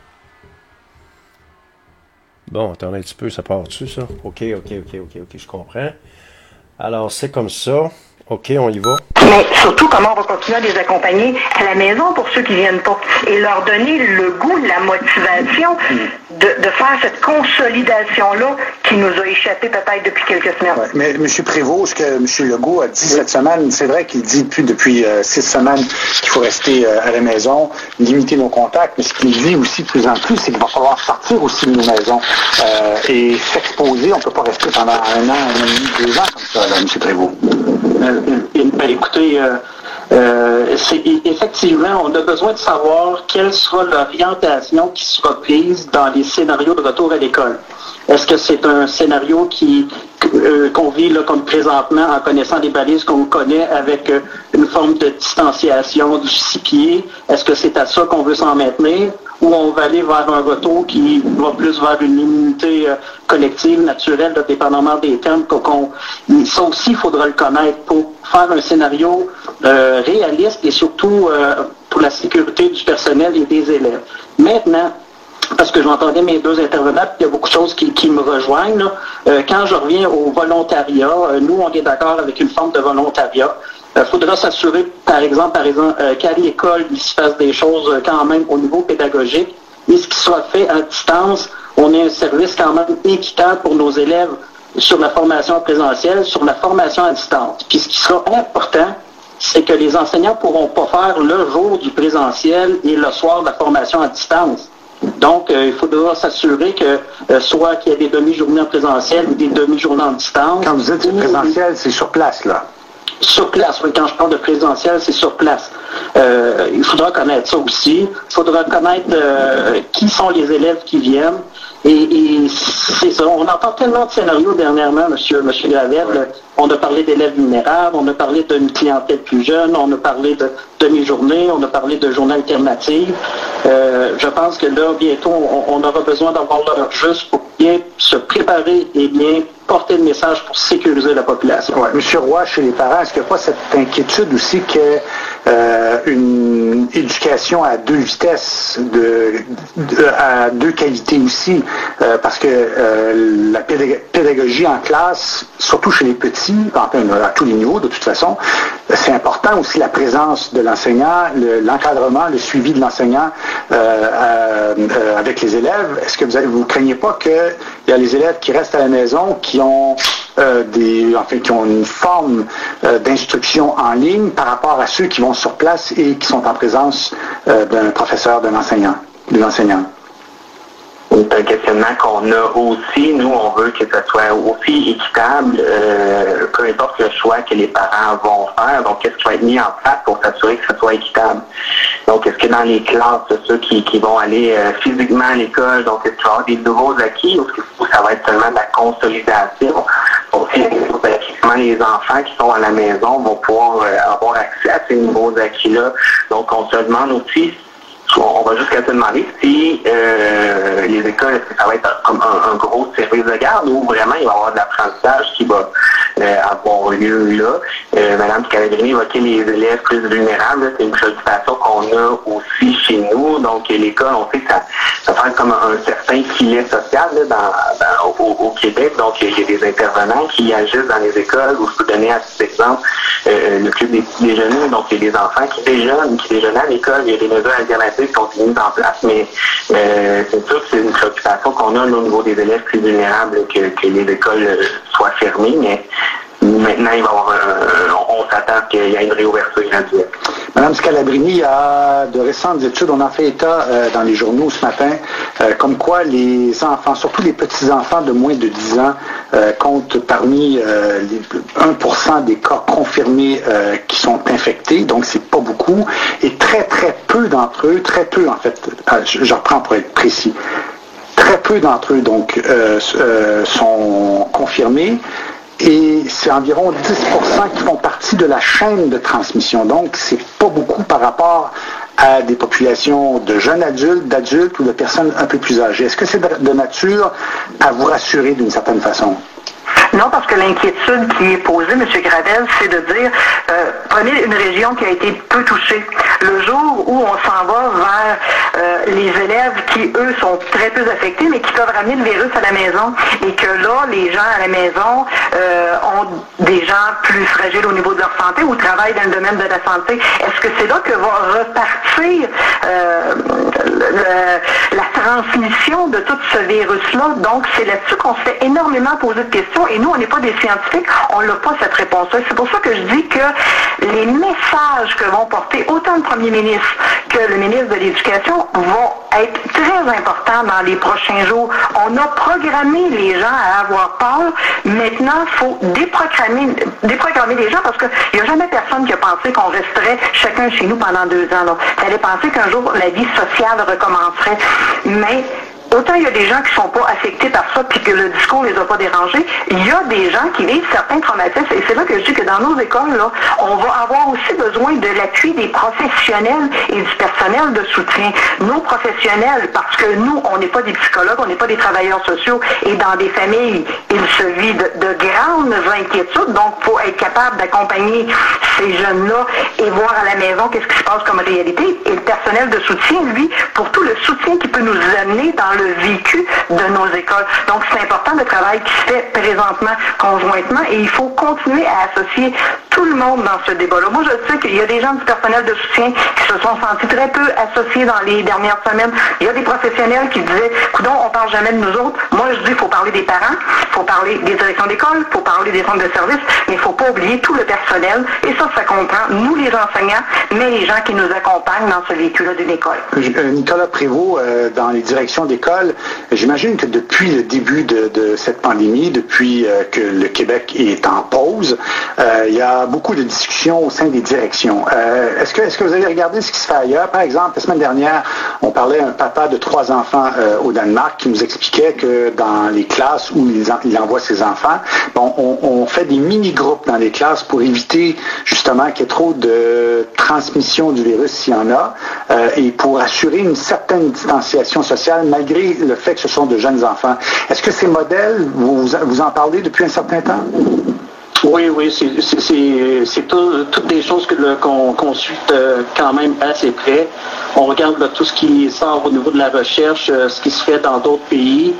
[SPEAKER 1] Bon, attendez un petit peu, ça part dessus, ça? OK, je comprends. Alors, c'est comme ça. OK, on y va.
[SPEAKER 12] Mais surtout, comment on va continuer à les accompagner à la maison pour ceux qui viennent pas et leur donner le goût, la motivation de faire cette consolidation-là qui nous a échappé peut-être depuis quelques semaines.
[SPEAKER 13] Ouais, mais M. Prévost, ce que M. Legault a dit cette semaine, c'est vrai qu'il dit depuis 6 semaines qu'il faut rester à la maison, limiter nos contacts, mais ce qu'il dit aussi de plus en plus, c'est qu'il va falloir sortir aussi de nos maisons et s'exposer. On ne peut pas rester pendant 1 an, 1 an et demi, 2 ans comme ça, là, M. Prévost.
[SPEAKER 14] Écoutez, effectivement, on a besoin de savoir quelle sera l'orientation qui sera prise dans les scénarios de retour à l'école. Est-ce que c'est un scénario qu'on vit là, comme présentement en connaissant des balises qu'on connaît avec une forme de distanciation du 6 pieds? Est-ce que c'est à ça qu'on veut s'en maintenir? Ou on va aller vers un retour qui va plus vers une immunité collective, naturelle, là, dépendamment des termes. Ça aussi, il faudra le connaître pour faire un scénario réaliste et surtout pour la sécurité du personnel et des élèves. Maintenant, parce que j'entendais mes 2 intervenants, il y a beaucoup de choses qui me rejoignent. Là. Quand je reviens au volontariat, nous, on est d'accord avec une forme de volontariat. Il faudra s'assurer, par exemple, qu'à l'école, il se fasse des choses quand même au niveau pédagogique. Et ce qui soit fait à distance, on ait un service quand même équitable pour nos élèves sur la formation présentielle, sur la formation à distance. Puis ce qui sera important, c'est que les enseignants ne pourront pas faire le jour du présentiel et le soir de la formation à distance. Donc, il faudra s'assurer que soit qu'il y ait des demi-journées en présentiel ou des demi-journées en distance.
[SPEAKER 13] Quand vous dites présentiel, c'est sur place, là?
[SPEAKER 14] Sur place, oui. Quand je parle de présentiel, c'est sur place. Il faudra connaître ça aussi. Il faudra connaître qui sont les élèves qui viennent. Et c'est ça. On entend tellement de scénarios dernièrement, monsieur Gravel. On a parlé d'élèves vulnérables, on a parlé d'une clientèle plus jeune, on a parlé de demi-journée, on a parlé de journée alternative. Je pense que là, bientôt, on aura besoin d'avoir l'heure juste pour bien se préparer et bien porter le message pour sécuriser la population.
[SPEAKER 13] Ouais. Monsieur Roy, chez les parents, est-ce qu'il n'y a pas cette inquiétude aussi que une éducation à 2 vitesses, à 2 qualités aussi, parce que la pédagogie en classe, surtout chez les petits, à tous les niveaux de toute façon, c'est important aussi la présence de l'enseignant, l'encadrement, le suivi de l'enseignant avec les élèves. Est-ce que vous ne craignez pas qu'il y a les élèves qui restent à la maison, qui ont qui ont une forme d'instruction en ligne par rapport à ceux qui vont sur place et qui sont en présence d'un professeur, d'un enseignant, d'une enseignante?
[SPEAKER 15] C'est un questionnement qu'on a aussi. Nous, on veut que ça soit aussi équitable, peu importe le choix que les parents vont faire. Donc, qu'est-ce qui va être mis en place pour s'assurer que ça soit équitable? Donc, est-ce que dans les classes, ceux qui vont aller physiquement à l'école, donc est-ce qu'il va y avoir des nouveaux acquis ou est-ce que ça va être seulement de la consolidation? Donc, comment les enfants qui sont à la maison vont pouvoir avoir accès à ces nouveaux acquis-là. Donc, on se demande aussi, on va jusqu'à se demander si les écoles, est-ce que ça va être comme un gros service de garde ou vraiment il va y avoir de l'apprentissage qui va avoir lieu là. Madame Scalabrini évoquait les élèves plus vulnérables. C'est une préoccupation qu'on a aussi chez nous. Donc, l'école, on sait que ça fait comme un certain filet social là, au Québec. Donc, il y a des intervenants qui agissent dans les écoles. Où je peux donner à titre d'exemple le club des petits déjeuners. Donc, il y a des enfants qui déjeunent à l'école. Il y a des mesures alternatives qui sont mises en place. Mais c'est sûr que c'est une préoccupation qu'on a là, au niveau des élèves plus vulnérables que les écoles soient fermées. Mais maintenant, il va y avoir on s'attend qu'il y ait une réouverture graduelle.
[SPEAKER 13] Madame Scalabrini, il y a de récentes études, on en fait état dans les journaux ce matin, comme quoi les enfants, surtout les petits-enfants de moins de 10 ans, comptent parmi les 1% des cas confirmés qui sont infectés, donc c'est pas beaucoup, et très très peu d'entre eux, très peu en fait, je reprends pour être précis, très peu d'entre eux donc sont confirmés. Et c'est environ 10% qui font partie de la chaîne de transmission. Donc, c'est pas beaucoup par rapport à des populations de jeunes adultes, d'adultes ou de personnes un peu plus âgées. Est-ce que c'est de nature à vous rassurer d'une certaine façon?
[SPEAKER 12] Non, parce que l'inquiétude qui est posée, M. Gravel, c'est de dire, prenez une région qui a été peu touchée. Le jour où on s'en va vers les élèves qui, eux, sont très peu affectés, mais qui peuvent ramener le virus à la maison, et que là, les gens à la maison ont des gens plus fragiles au niveau de leur santé ou travaillent dans le domaine de la santé, est-ce que c'est là que va repartir la transmission de tout ce virus-là? Donc, c'est là-dessus qu'on se fait énormément poser de questions, et nous, on n'est pas des scientifiques, on n'a pas cette réponse-là. C'est pour ça que je dis que les messages que vont porter autant le premier ministre que le ministre de l'Éducation vont être très importants dans les prochains jours. On a programmé les gens à avoir peur. Maintenant, il faut déprogrammer les gens, parce qu'il n'y a jamais personne qui a pensé qu'on resterait chacun chez nous pendant 2 ans. Il fallait penser qu'un jour, la vie sociale recommencerait. Mais autant il y a des gens qui ne sont pas affectés par ça puis que le discours ne les a pas dérangés, il y a des gens qui vivent certains traumatismes, et c'est là que je dis que dans nos écoles, là, on va avoir aussi besoin de l'appui des professionnels et du personnel de soutien. Nos professionnels, parce que nous, on n'est pas des psychologues, on n'est pas des travailleurs sociaux, et dans des familles, il se vit de grandes inquiétudes, donc il faut être capable d'accompagner ces jeunes-là et voir à la maison qu'est-ce qui se passe comme réalité, et le personnel de soutien, lui, pour tout le soutien qui peut nous amener dans le vécu de nos écoles. Donc, c'est important le travail qui se fait présentement conjointement, et il faut continuer à associer tout le monde dans ce débat-là. Moi, je sais qu'il y a des gens du personnel de soutien qui se sont sentis très peu associés dans les dernières semaines. Il y a des professionnels qui disaient, coudonc, on parle jamais de nous autres. Moi, je dis, il faut parler des parents, il faut parler des directions d'école, il faut parler des centres de services, mais il ne faut pas oublier tout le personnel, et ça comprend nous, les enseignants, mais les gens qui nous accompagnent dans ce vécu-là d'une école.
[SPEAKER 13] Nicolas Prévost, dans les directions d'école, j'imagine que depuis le début de cette pandémie, depuis que le Québec est en pause, il y a beaucoup de discussions au sein des directions. Est-ce que vous avez regardé ce qui se fait ailleurs? Par exemple, la semaine dernière, on parlait à un papa de 3 enfants au Danemark qui nous expliquait que dans les classes où il envoie ses enfants, on fait des mini-groupes dans les classes pour éviter justement qu'il y ait trop de transmission du virus s'il y en a, et pour assurer une certaine distanciation sociale malgré le fait que ce sont de jeunes enfants. Est-ce que ces modèles, vous en parlez depuis un certain temps?
[SPEAKER 14] Oui, c'est toutes des choses qu'on suit quand même assez près. On regarde là, tout ce qui sort au niveau de la recherche, ce qui se fait dans d'autres pays.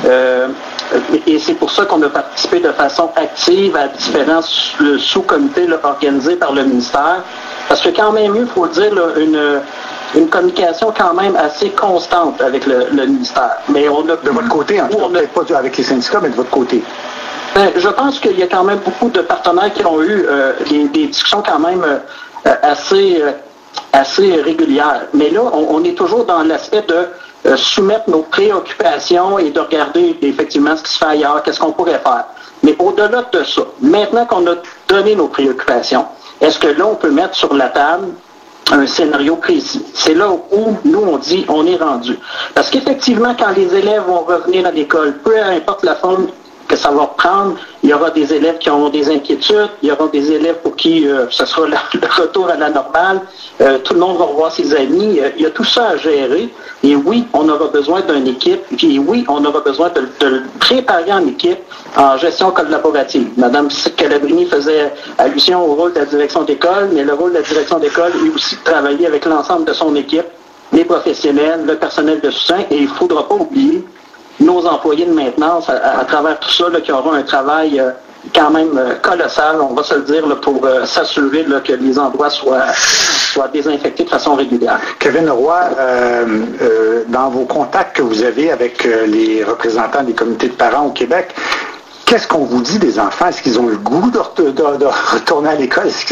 [SPEAKER 14] Et c'est pour ça qu'on a participé de façon active à différents sous-comités organisés par le ministère. Parce que quand même, il faut dire, là, une communication quand même assez constante avec le ministère. Mais on a,
[SPEAKER 13] de votre côté, peut-être pas avec les syndicats, mais de votre côté.
[SPEAKER 14] Je pense qu'il y a quand même beaucoup de partenaires qui ont eu des discussions quand même assez régulières. Mais là, on est toujours dans l'aspect de soumettre nos préoccupations et de regarder effectivement ce qui se fait ailleurs, qu'est-ce qu'on pourrait faire. Mais au-delà de ça, maintenant qu'on a donné nos préoccupations, est-ce que là, on peut mettre sur la table un scénario précis? C'est là où nous, on dit, on est rendu. Parce qu'effectivement, quand les élèves vont revenir à l'école, peu importe la forme que ça va prendre, il y aura des élèves qui auront des inquiétudes, il y aura des élèves pour qui ce sera le retour à la normale, tout le monde va revoir ses amis, il y a tout ça à gérer, et oui, on aura besoin d'une équipe, puis oui, on aura besoin de le préparer en équipe, en gestion collaborative. Madame Scalabrini faisait allusion au rôle de la direction d'école, mais le rôle de la direction d'école est aussi de travailler avec l'ensemble de son équipe, les professionnels, le personnel de soutien, et il ne faudra pas oublier nos employés de maintenance à travers tout ça, là, qui auront un travail quand même colossal, on va se le dire, là, pour s'assurer là, que les endroits soient désinfectés de façon régulière.
[SPEAKER 13] Kevin Roy, dans vos contacts que vous avez avec les représentants des comités de parents au Québec, qu'est-ce qu'on vous dit des enfants? Est-ce qu'ils ont le goût de retourner à l'école? Est-ce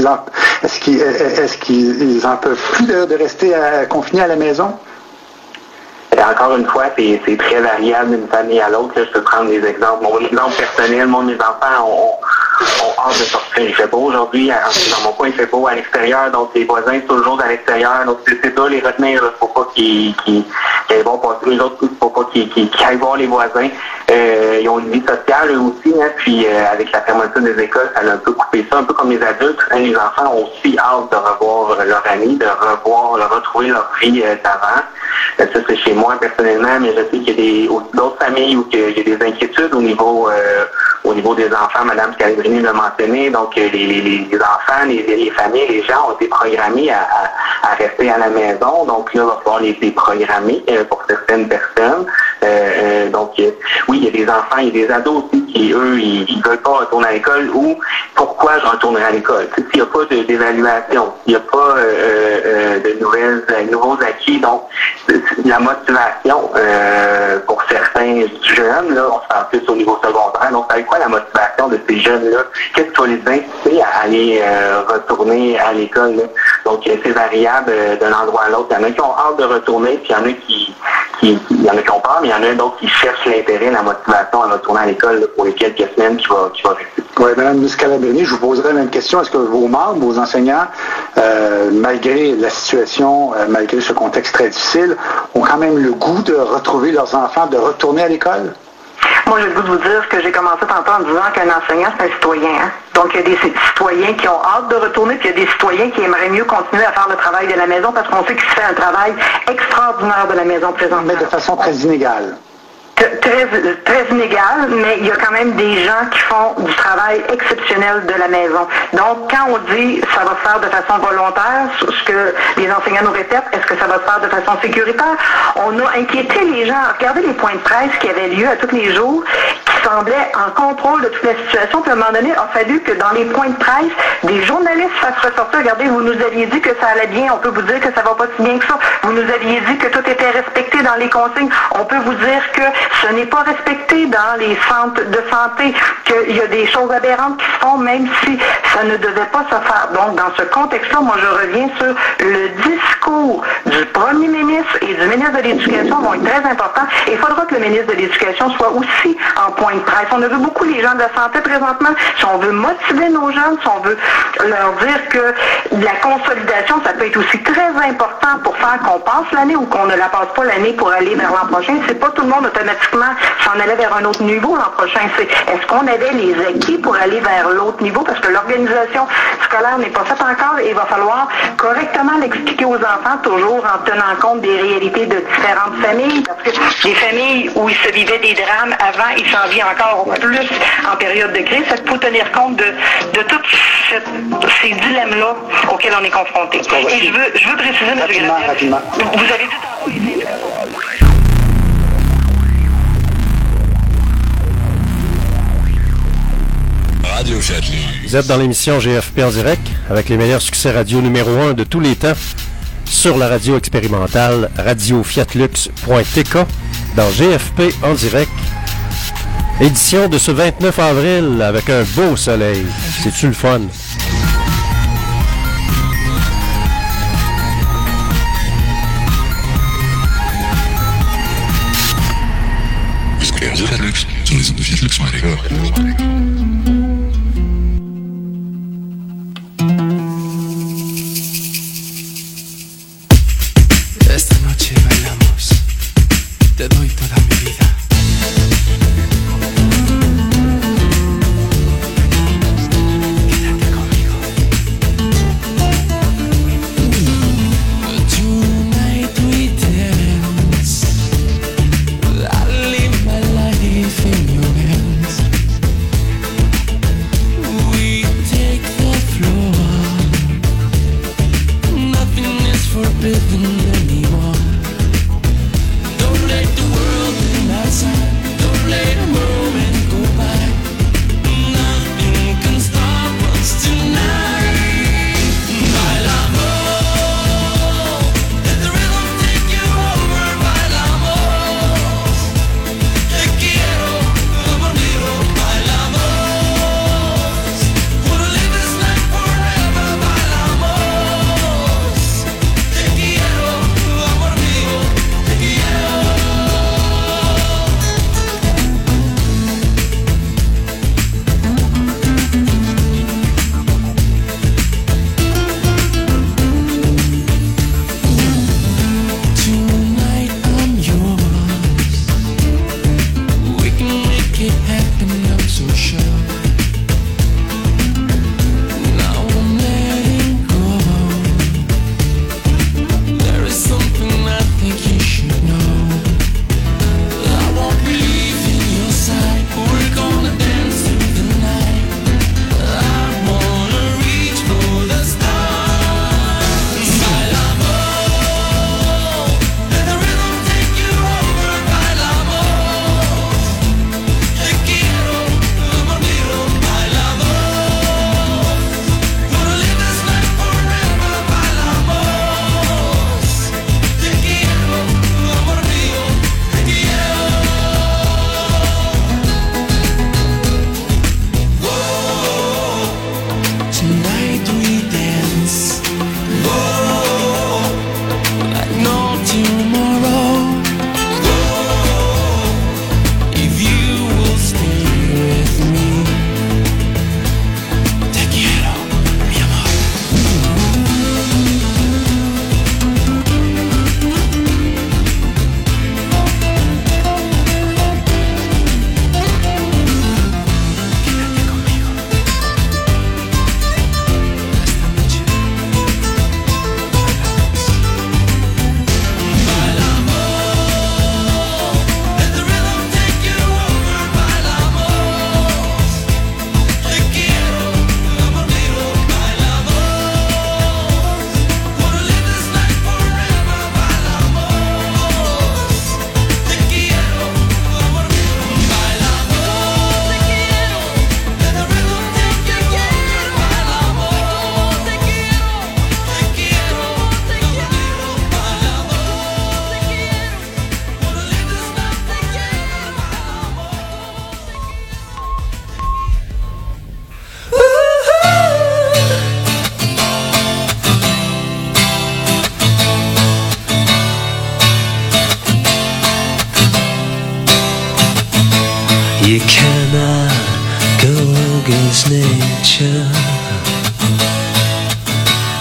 [SPEAKER 13] qu'ils en peuvent plus de rester confinés à la maison?
[SPEAKER 15] Et encore une fois, c'est très variable d'une famille à l'autre. Là, je peux prendre des exemples. Mon exemple personnel, mes enfants ont hâte de sortir. Il fait beau aujourd'hui. Dans mon coin, il fait beau à l'extérieur. Donc, les voisins sont toujours à l'extérieur. Donc, c'est ça, les retenir. Il ne faut pas qu'ils vont passer. Les autres, il ne faut pas qu'ils aillent voir les voisins. Ils ont une vie sociale, eux aussi. Hein, puis, avec la fermeture des écoles, ça a un peu coupé ça. Un peu comme les adultes. Hein, les enfants ont aussi hâte de revoir leurs amis, de retrouver leur vie d'avant. Ça, c'est chez moi, personnellement. Mais je sais qu'il y a d'autres familles où il y a des inquiétudes au niveau des enfants. Madame Scalabrini l'a mentionné. Donc, les enfants, les familles, les gens ont été programmés à rester à la maison. Donc, là, il va falloir les déprogrammer pour certaines personnes. Donc, oui, il y a des enfants, il y a des ados aussi qui, eux, ils veulent pas retourner à l'école ou pourquoi je retournerai à l'école. S'il n'y a pas d'évaluation, il n'y a pas de nouveaux acquis. Donc, la motivation pour certains jeunes, là, on se parle plus au niveau secondaire. Donc, c'est quoi la motivation de ces jeunes-là? Qu'est-ce qui va les inciter à aller retourner à l'école? Là? Donc, c'est variable d'un endroit à l'autre. Il y en a qui ont hâte de retourner, puis il y en a il y en a qui ont peur, mais il y en a d'autres qui cherchent l'intérêt, la motivation à retourner à l'école là, pour les quelques semaines qui va rester.
[SPEAKER 13] Oui, Mme Scalabrini, je vous poserai la même question. Est-ce que vos membres, vos enseignants, malgré la situation, malgré ce contexte très difficile, ont quand même le goût de retrouver leurs enfants, de retourner à l'école?
[SPEAKER 12] Moi, j'ai le goût de vous dire que j'ai commencé tantôt en disant qu'un enseignant, c'est un citoyen. Hein? Donc, il y a des citoyens qui ont hâte de retourner, puis il y a des citoyens qui aimeraient mieux continuer à faire le travail de la maison parce qu'on sait qu'il se fait un travail extraordinaire de la maison présentement.
[SPEAKER 13] Mais de façon très inégale.
[SPEAKER 12] Très inégal, mais il y a quand même des gens qui font du travail exceptionnel de la maison. Donc, quand on dit ça va se faire de façon volontaire, ce que les enseignants nous répètent, est-ce que ça va se faire de façon sécuritaire? On a inquiété les gens. Regardez les points de presse qui avaient lieu à tous les jours, qui semblaient en contrôle de toute la situation. Puis à un moment donné, il a fallu que dans les points de presse, des journalistes fassent ressortir. Regardez, vous nous aviez dit que ça allait bien. On peut vous dire que ça va pas si bien que ça. Vous nous aviez dit que tout était respecté dans les consignes. On peut vous dire que ce n'est pas respecté dans les centres de santé, qu'il y a des choses aberrantes qui se font, même si ça ne devait pas se faire. Donc, dans ce contexte-là, moi, je reviens sur le discours du premier ministre et du ministre de l'Éducation vont être très importants. Et il faudra que le ministre de l'Éducation soit aussi en point de presse. On a vu beaucoup les gens de la santé présentement. Si on veut motiver nos jeunes, si on veut leur dire que la consolidation, ça peut être aussi très important pour faire qu'on passe l'année ou qu'on ne la passe pas l'année pour aller vers l'an prochain. C'est pas tout le monde automatiquement s'en allait vers un autre niveau l'an prochain. C'est est-ce qu'on avait les acquis pour aller vers l'autre niveau? Parce que l'organisation scolaire n'est pas faite encore et il va falloir correctement l'expliquer aux enfants, toujours en tenant compte des réalités de différentes familles. Parce que les familles où il se vivait des drames avant, il s'en vit encore plus en période de crise. Il faut tenir compte de tous ces dilemmes-là auxquels on est confronté. Et je veux préciser, M. Gravel, vous avez dit tantôt
[SPEAKER 1] Vous êtes dans l'émission GFP en direct avec les meilleurs succès radio numéro 1 de tous les temps sur la radio expérimentale radiofiatlux.tk dans GFP en direct. Édition de ce 29 avril avec un beau soleil. C'est-tu le fun?
[SPEAKER 4] Fiatlux, sur les ondes de Fiatlux.tk.
[SPEAKER 16] Esta noche bailamos, te doy toda mi vida. Quédate conmigo. Tonight we dance. I live my life in your hands.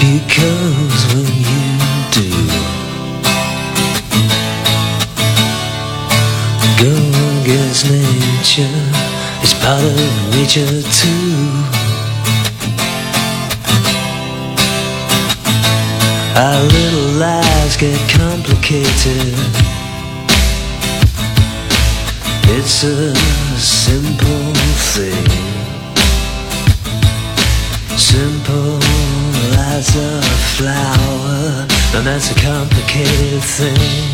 [SPEAKER 16] because when you do go against nature, it's part of nature too. Our little lives get complicated. It's a simple thing, simple as a flower, and that's a complicated thing.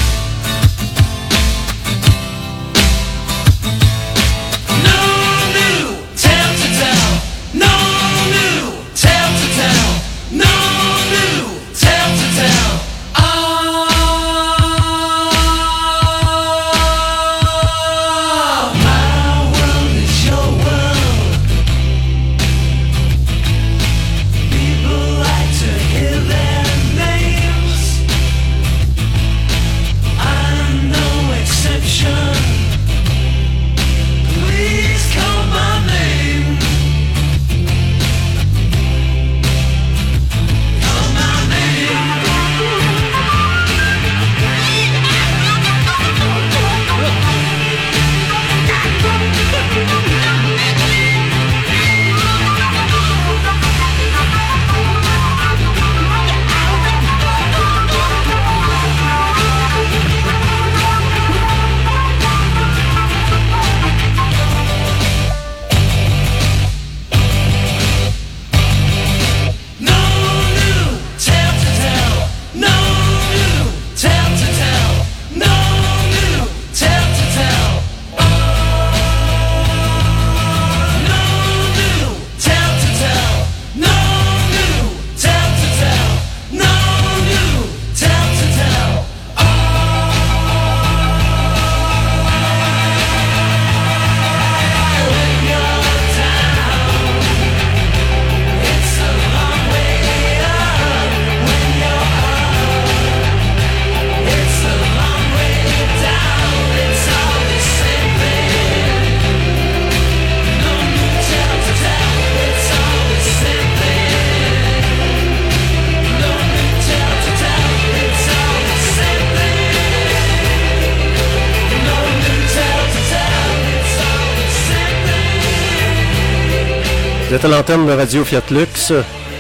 [SPEAKER 1] Vous êtes à l'antenne de Radio Fiat Lux.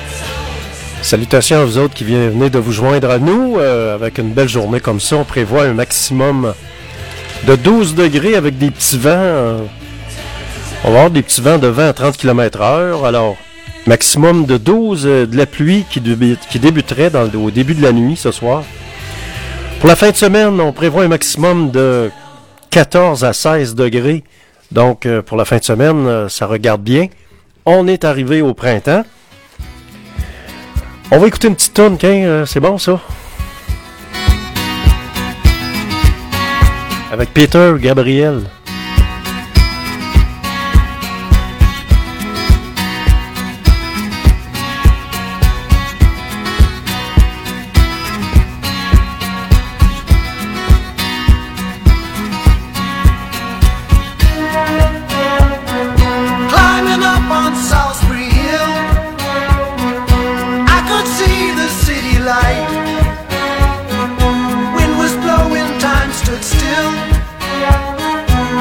[SPEAKER 1] Salutations à vous autres qui venez de vous joindre à nous. Avec une belle journée comme ça, on prévoit un maximum de 12 degrés avec des petits vents. On va avoir des petits vents de 20 à 30 km/h. Alors, maximum de 12, de la pluie qui débuterait au début de la nuit ce soir. Pour la fin de semaine, on prévoit un maximum de 14 à 16 degrés. Donc, pour la fin de semaine, ça regarde bien. On est arrivé au printemps. On va écouter une petite toune, c'est bon ça? Avec Peter Gabriel.
[SPEAKER 7] Wind was blowing, time stood still.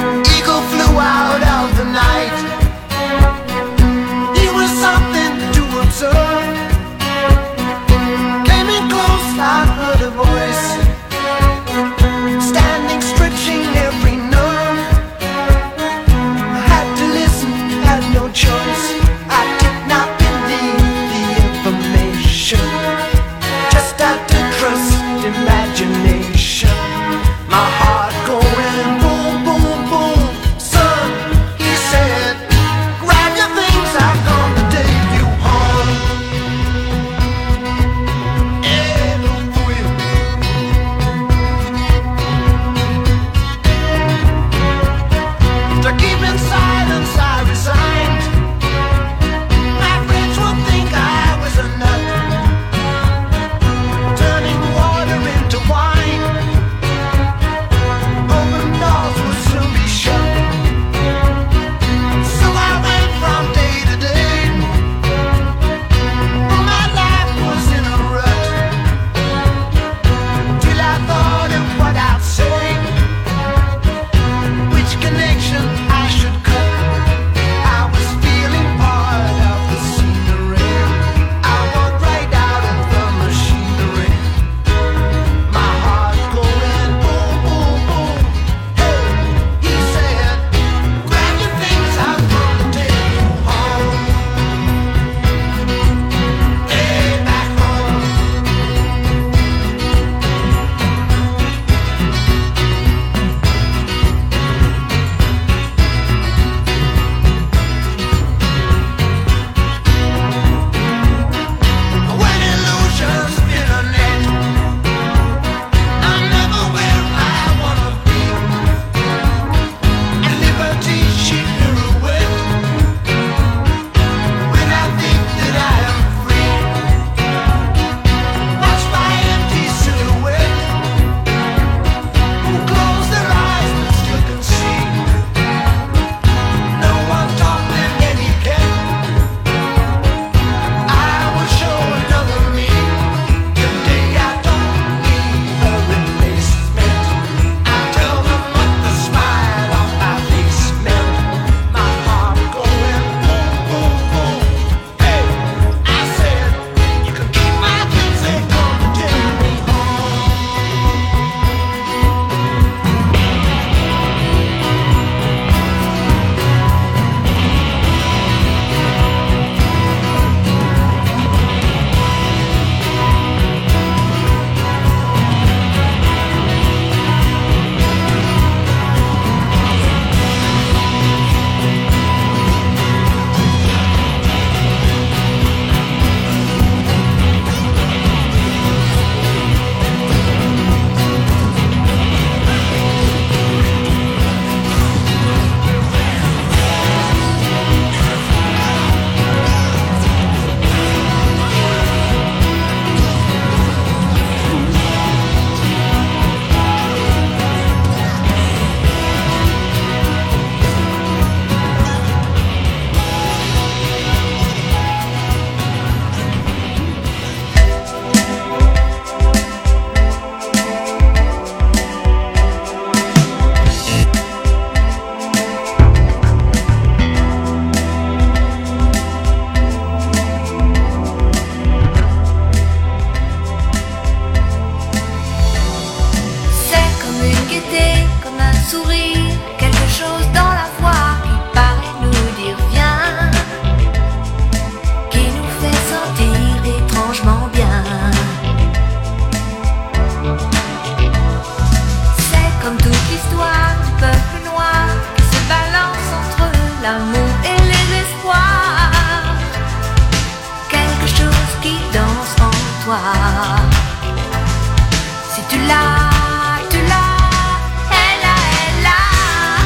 [SPEAKER 17] Si tu l'as, tu l'as, elle a, elle a.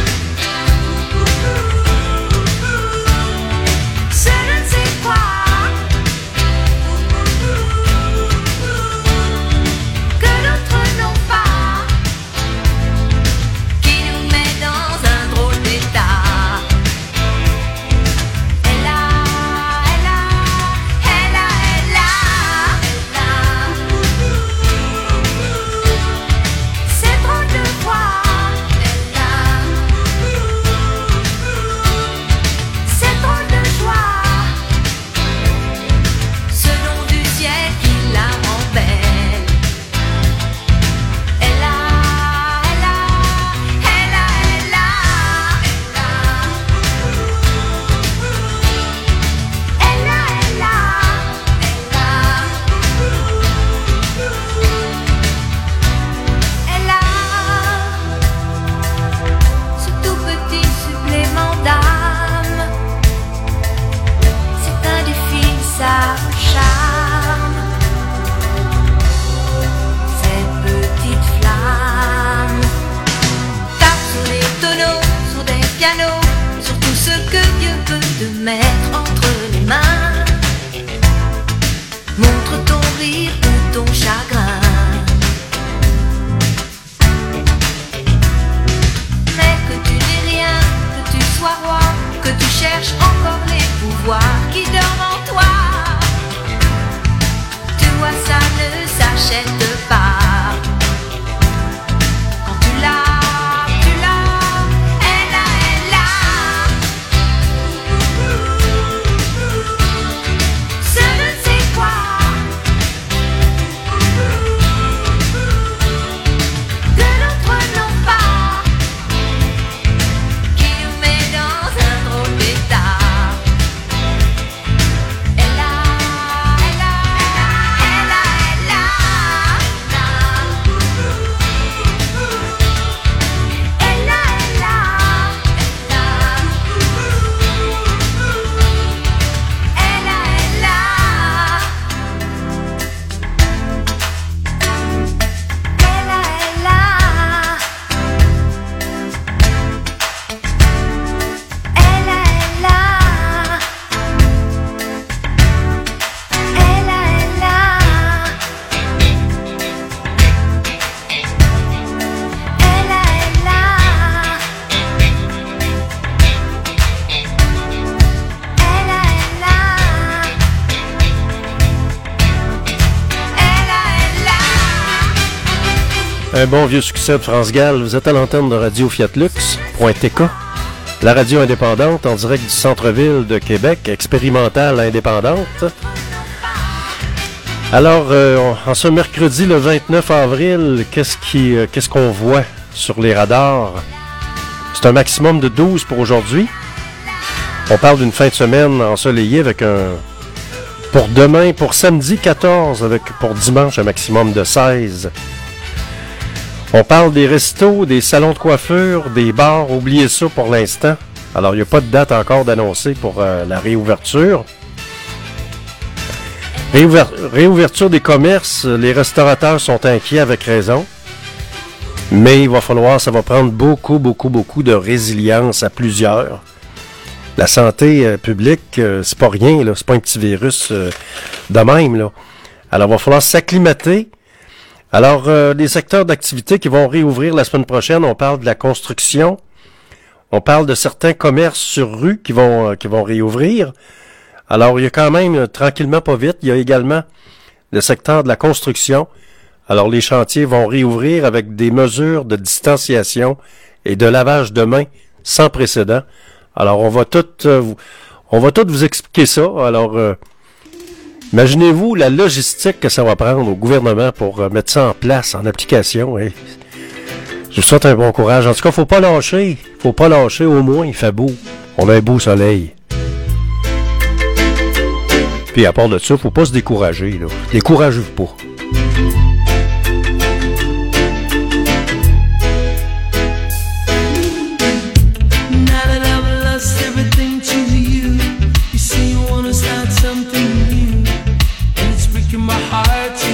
[SPEAKER 17] Je ne sais quoi que d'autres n'ont pas, qui nous met dans un drôle d'état. Elle a, elle a, elle a, elle a, elle a. C'est drôle de voir, elle a. C'est drôle de joie, ce nom du ciel qui la rend belle. Elle a, elle a, elle a, elle a, elle a, elle a, elle a, elle a ce tout petit supplément d'âme. C'est indéfinissable charme. Cette petite flamme tape sur les tonneaux, sur des pianos, sur tout ce que Dieu peut te mettre entre les mains. Montre ton rire ou ton chagrin, mais que tu n'aies rien, que tu sois roi, que tu cherches encore les pouvoirs qui dorment en toi. Tu vois, ça ne s'achète pas. Quand tu l'as, elle a, elle a. Je ne sais quoi que d'autres n'ont pas, qui nous met dans un drôle d'état. Elle a, elle a, elle a, elle a, elle a, elle a, elle a, elle
[SPEAKER 1] Un bon vieux succès de France Gall. Vous êtes à l'antenne de Radio Fiat Lux.tk, la radio indépendante en direct du centre-ville de Québec, expérimentale indépendante. Alors, en ce mercredi le 29 avril, qu'est-ce qu'on voit sur les radars? C'est un maximum de 12 pour aujourd'hui. On parle d'une fin de semaine ensoleillée avec pour demain, pour samedi 14, pour dimanche un maximum de 16. On parle des restos, des salons de coiffure, des bars, oubliez ça pour l'instant. Alors, il n'y a pas de date encore d'annoncer pour la réouverture. Réouverture des commerces, les restaurateurs sont inquiets avec raison. Mais il va falloir, ça va prendre beaucoup de résilience à plusieurs. La santé publique, c'est pas rien, là, c'est pas un petit virus de même, là. Alors, il va falloir s'acclimater. Alors, des secteurs d'activité qui vont réouvrir la semaine prochaine, on parle de la construction, on parle de certains commerces sur rue qui vont réouvrir. Alors, il y a quand même, tranquillement, pas vite, il y a également le secteur de la construction. Alors, les chantiers vont réouvrir avec des mesures de distanciation et de lavage de mains sans précédent. Alors, on va tout vous expliquer ça. Alors, imaginez-vous la logistique que ça va prendre au gouvernement pour mettre ça en place, en application. Et je vous souhaite un bon courage. En tout cas, faut pas lâcher. Faut pas lâcher, au moins, il fait beau. On a un beau soleil. Puis à part de ça, faut pas se décourager, là. Découragez-vous pas.
[SPEAKER 18] My heart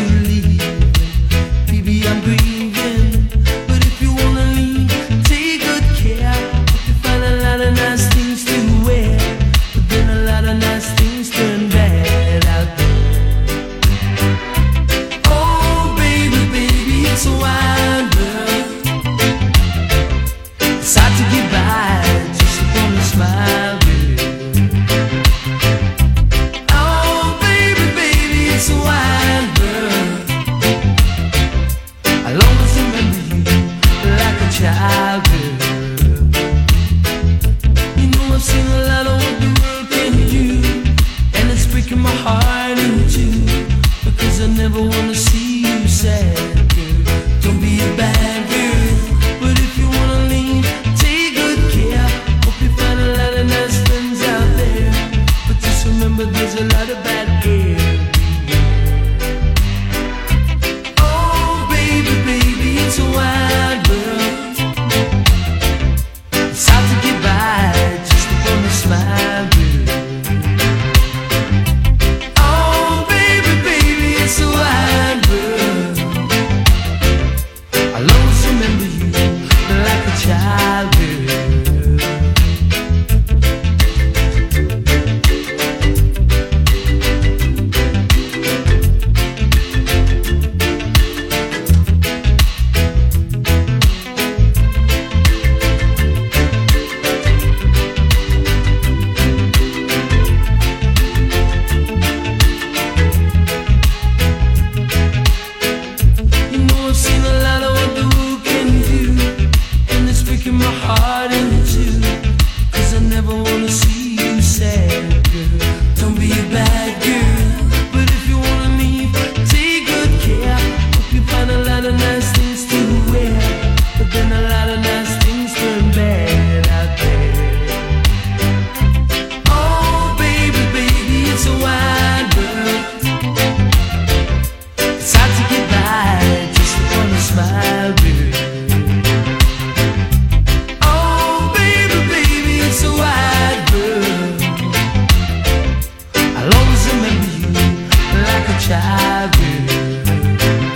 [SPEAKER 2] I will.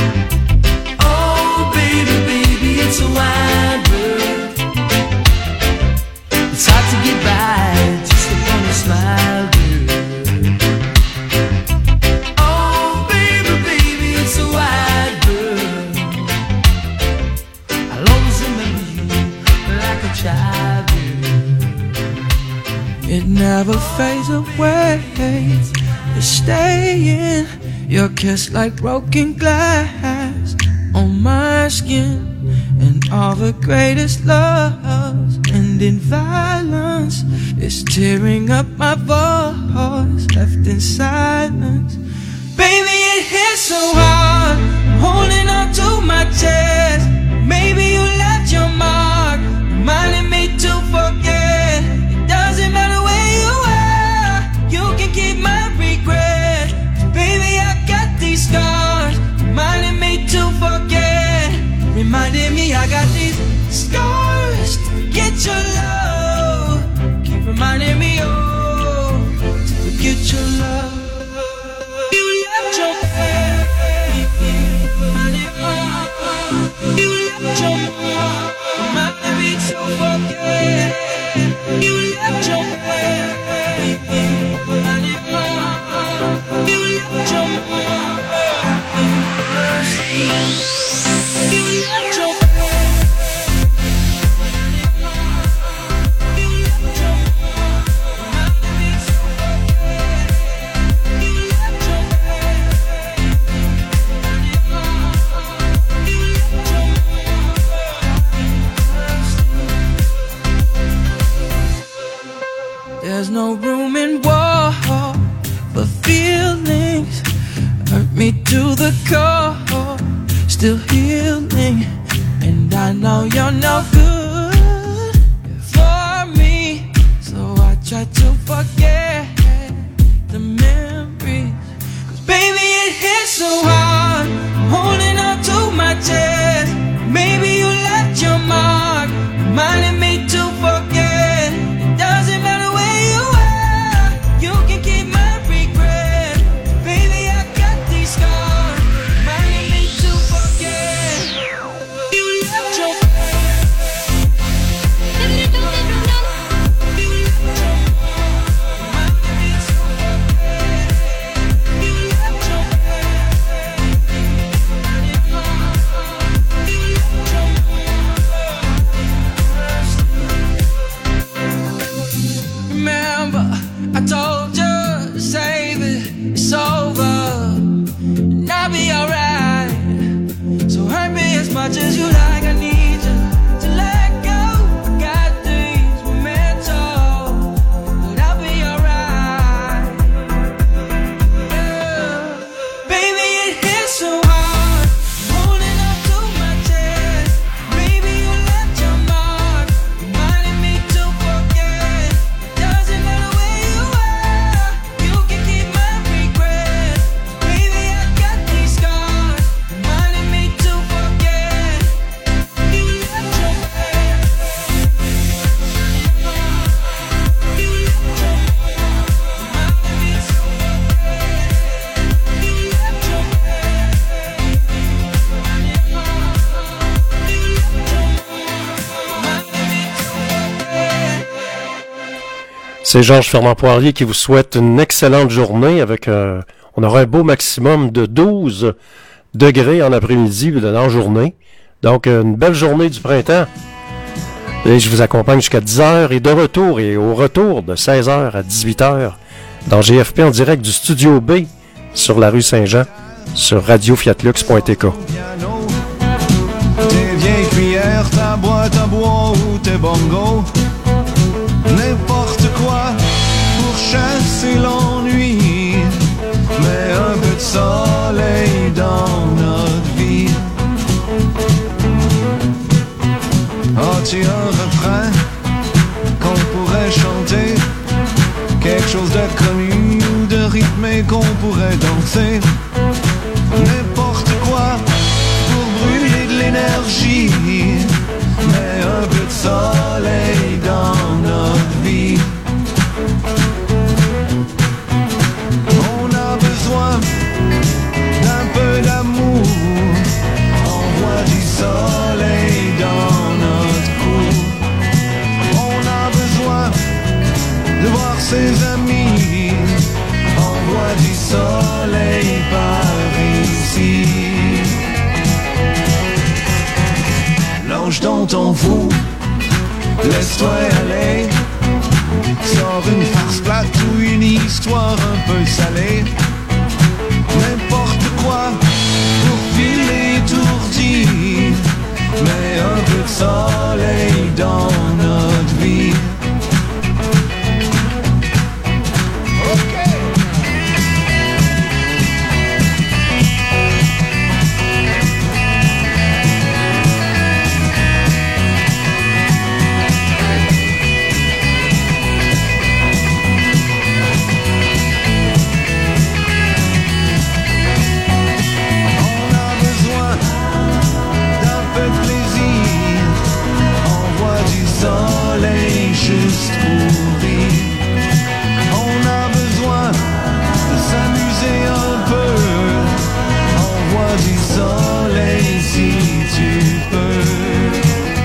[SPEAKER 2] Oh, baby, baby, it's a wide world. It's hard to get by just upon a smile, girl. Oh, baby, baby, it's a wide world. I'll always remember you like a child, girl.
[SPEAKER 18] It never fades away. It's staying. Your kiss like broken glass on my skin. And all the greatest loves end in violence. It's tearing up my voice, left in silence. Baby, it hits so hard, I'm holding on to my chest. Maybe you left your mark, reminding me to forget. It doesn't matter where you are, you can keep my regret. Baby, I got these scars, reminding me to forget. Reminding me I got these scars to get your love. Keep reminding me, oh, to forget your love. You left your baby, you left your mom, reminding me to forget. You left your baby, you left your mom. There's no room in war for feelings. Hurt me to the core, still healing. And I know you're no good for me, so I try to forget the memories. Cause baby, it hits so hard, I'm holding on to my chest. Maybe you left your mark, reminding me to forget. It doesn't matter where you are, you can keep my regret. Baby, I got these scars, reminding me to forget. You left your Remember, I told you to save it, it's over, and I'll be alright. So hurt me as much as you like, I need you to let go. I got things momentum, but I'll be alright. Yeah. Baby, it hits so hard, I'm holding on to my chest. Maybe you left your mark, reminding me to forget. Doesn't matter where you are, you can keep my regret. Baby, I got these scars, reminding me to forget. You left your
[SPEAKER 1] C'est Georges Fernand Poirier qui vous souhaite une excellente journée avec on aura un beau maximum de 12 degrés en après-midi et en journée. Donc une belle journée du printemps. Et je vous accompagne jusqu'à 10h et de retour et au retour de 16h à 18h dans GFP en direct du Studio B sur la rue Saint-Jean sur radiofiatlux.tk.
[SPEAKER 8] Tes vieilles cuillères, ta boîte à bois ou tes bongos, n'importe quoi pour chasser l'ennui, mais un peu de soleil dans notre vie. As-tu un refrain qu'on pourrait chanter, quelque chose de connu ou de rythmé qu'on pourrait danser? N'importe quoi pour brûler de l'énergie, mais un peu de soleil dans notre vie. On a besoin t'en fous, laisse-toi aller. Sors une farce plate ou une histoire un peu salée. N'importe quoi pour filer étourdi, mais un peu de soleil dans notre vie. Juste pour rire. On a besoin de s'amuser un peu. Envoie du soleil si tu peux.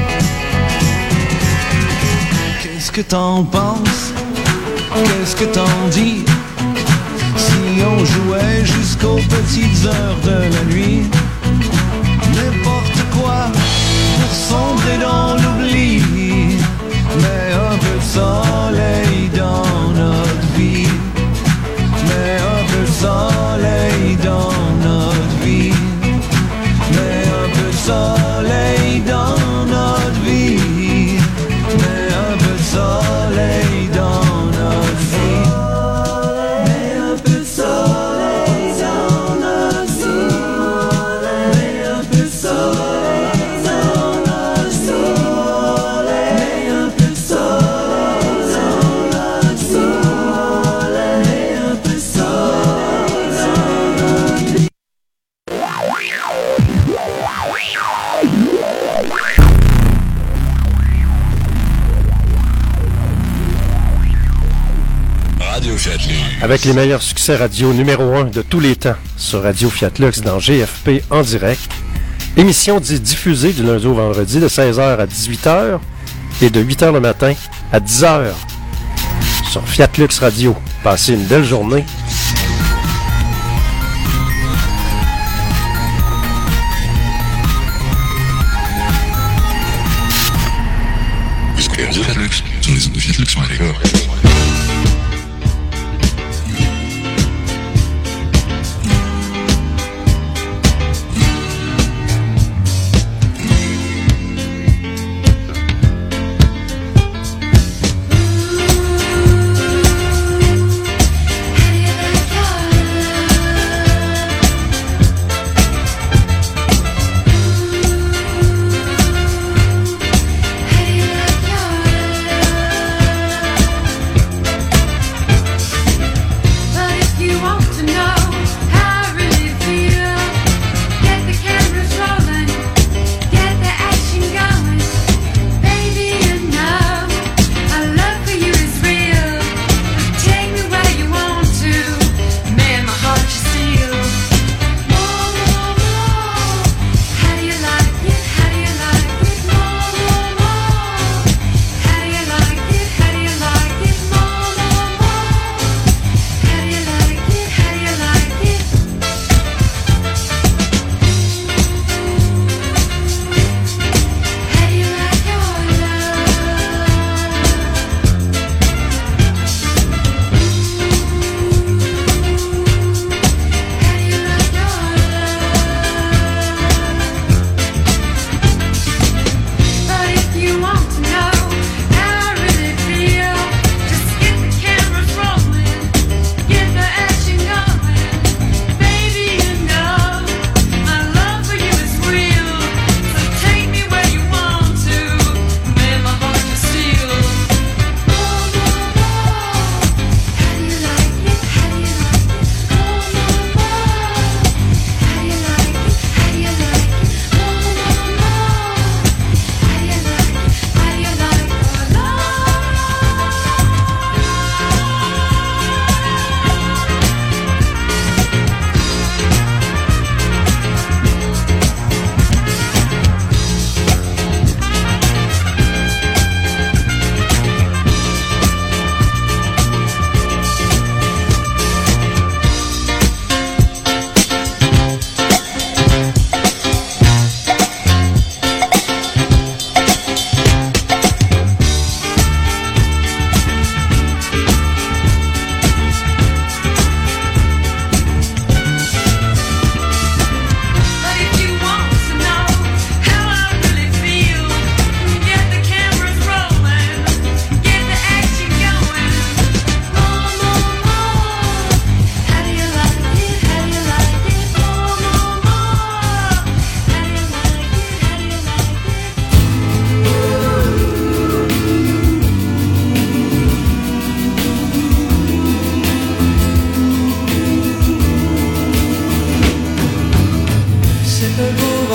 [SPEAKER 8] Qu'est-ce que t'en penses? Qu'est-ce que t'en dis? Si on jouait jusqu'aux petites heures de la nuit, n'importe quoi pour sombrer dans l'oubli. Mais un peu de soleil dans notre vie. Mais un peu de soleil dans notre vie. Mais un peu de soleil dans notre vie. Mais un peu de soleil dans notre vie. Mais un peu de soleil dans notre vie. Mais un peu de soleil.
[SPEAKER 1] Avec les meilleurs succès radio numéro 1 de tous les temps sur Radio Fiat Lux dans GFP en direct. Émission diffusée du lundi au vendredi de 16h à 18h et de 8h le matin à 10h sur Fiat Lux Radio. Passez une belle journée.
[SPEAKER 4] Fiat Lux, sur les ondes de Fiat Lux, on est d'accord.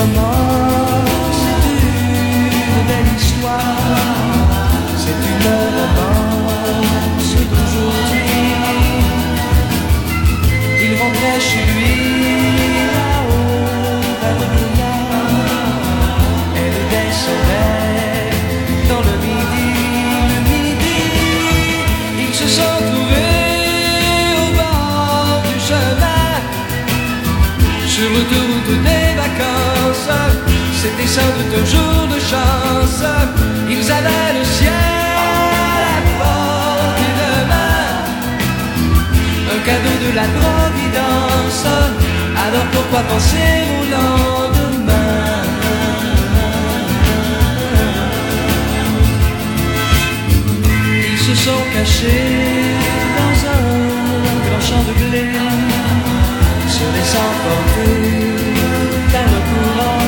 [SPEAKER 18] roman, c'est une belle histoire, c'est une romance d'aujourd'hui. Il rentrait chez lui là-haut vers le brouillard, elle descendait dans le midi. Ils se sont trouvés au bord du chemin, sur l'autoroute des vacances. C'était sans doute un jour de chance. Ils avaient le ciel à portée de main, un cadeau de la Providence. Alors pourquoi penser au lendemain? Ils se sont cachés dans un grand champ de blé, se laissant porter par le courant,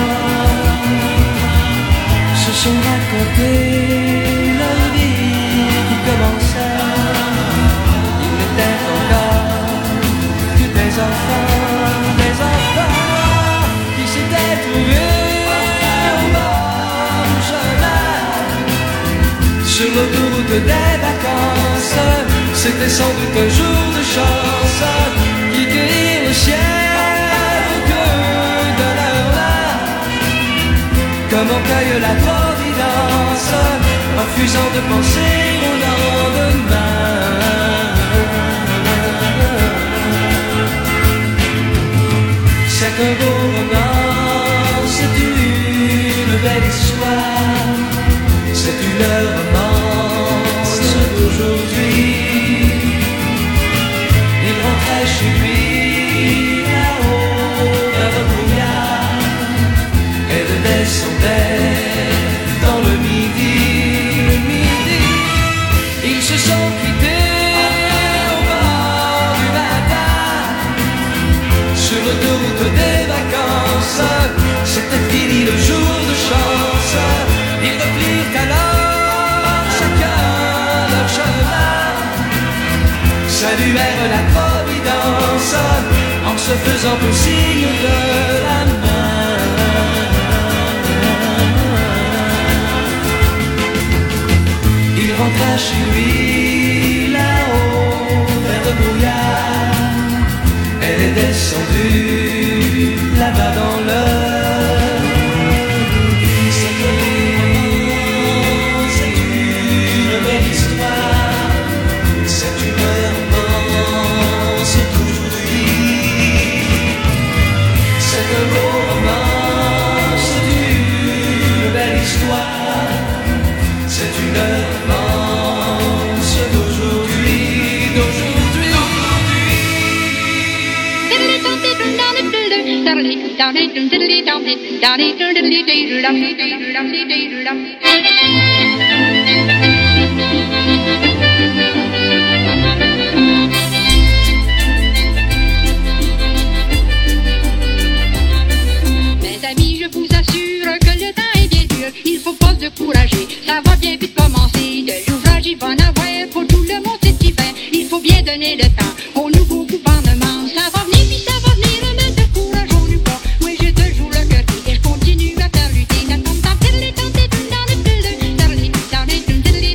[SPEAKER 18] se sont racontés leur vie qui commençait. Ils n'étaient encore que des enfants qui s'étaient trouvés au bord du chemin, sur l'autoroute des vacances. C'était sans doute un jour de chance, qui cueillit le ciel au creux de leurs mains, comme on cueille la Providence, refusant de penser au lendemain. C'est un beau roman, c'est une belle histoire, c'est une romance d'aujourd'hui. Il rentrait chez lui là-haut vers le brouillard, elle descendait dans le midi. Ils se sont quittés au bord du matin, sur l'autoroute des vacances. C'était fini le jour de chance. Ils replirent alors chacun leur chemin, saluèrent la Providence en se faisant un signe de la main. Il rentra chez lui là-haut vers le brouillard, elle est descendue là-bas dans le. C'est une belle histoire, c'est une romance d'aujourd'hui. C'est un beau roman, c'est une belle histoire, c'est une romance d'aujourd'hui,
[SPEAKER 19] Mes amis, je vous assure que le temps est bien dur, il faut pas se décourager, ça va bien vite commencer. De l'ouvrage il va en avoir pour tout le monde cet hiver, il faut bien donner le temps au nouveau gouvernement. Ça va venir puis ça va venir, ne décourageons-nous pas. Moi j'ai toujours le cœur et je continue à faire lutter.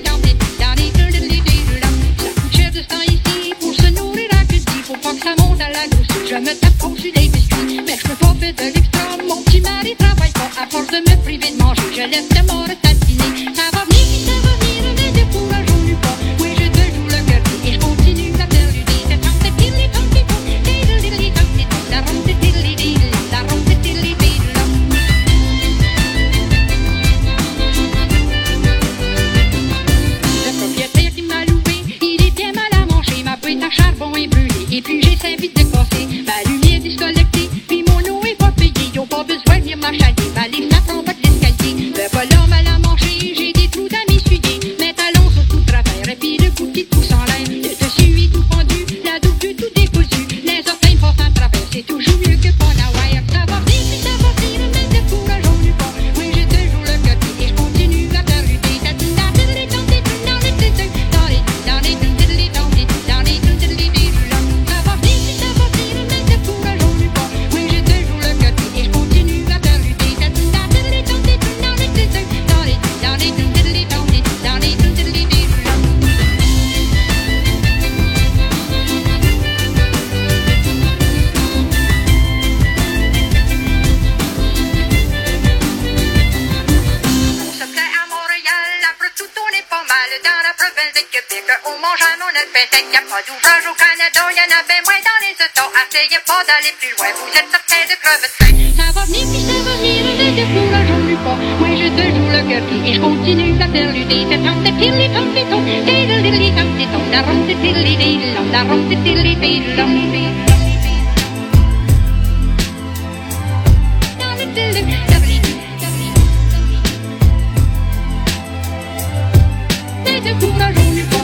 [SPEAKER 19] fait sec, y a pas d'ouvrage au Canada, y en a ben moins dans les autos. Essayez pas d'aller plus loin, vous êtes certain de crever de faim. Ça va venir puis ça va venir, ne décourageons pas. Moi j'ai toujours le cœur pris et je continue à faire lutter. C'est tant de tilly tom tom, diddly tom tom, da rom de tilly diddlom, da rom de tilly diddlom. Ne décourageons pas.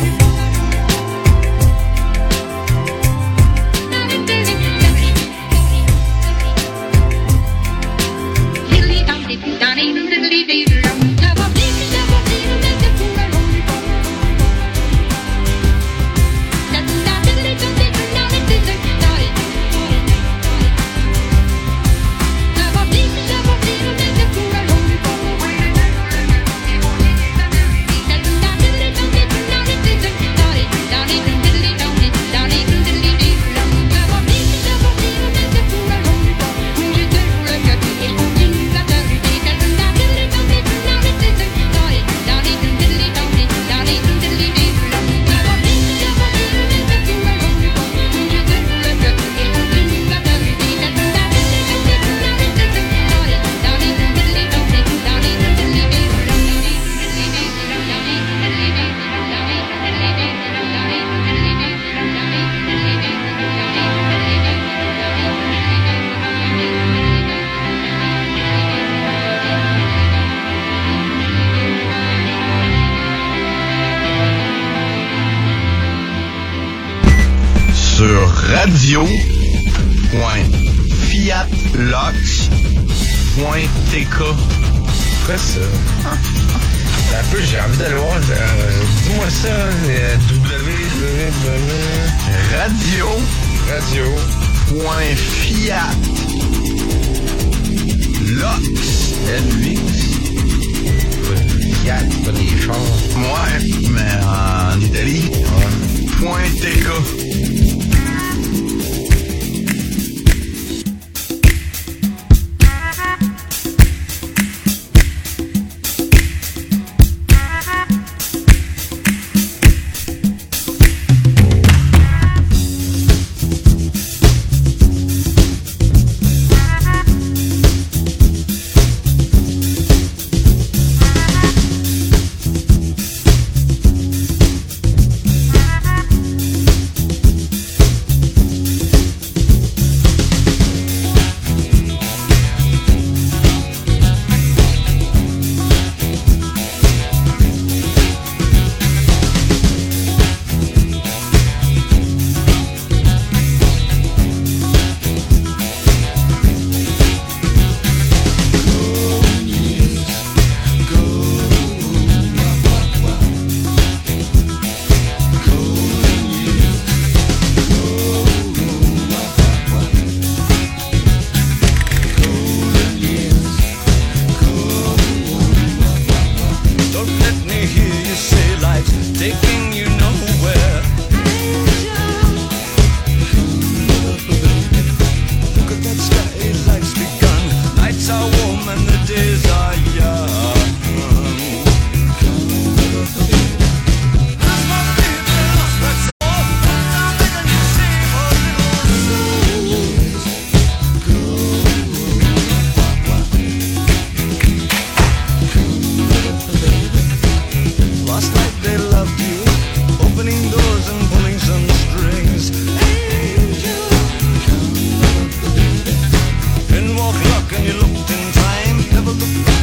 [SPEAKER 11] radio.fiatlox.tk.
[SPEAKER 5] Quoi ça? Un peu, j'ai envie d'aller voir. Dis-moi ça.
[SPEAKER 11] Radio.fiat.
[SPEAKER 5] Pas des chars.
[SPEAKER 11] Ouais, mais en Italie. Ouais. .tk.
[SPEAKER 7] Walk luck and you looked in time. Never looked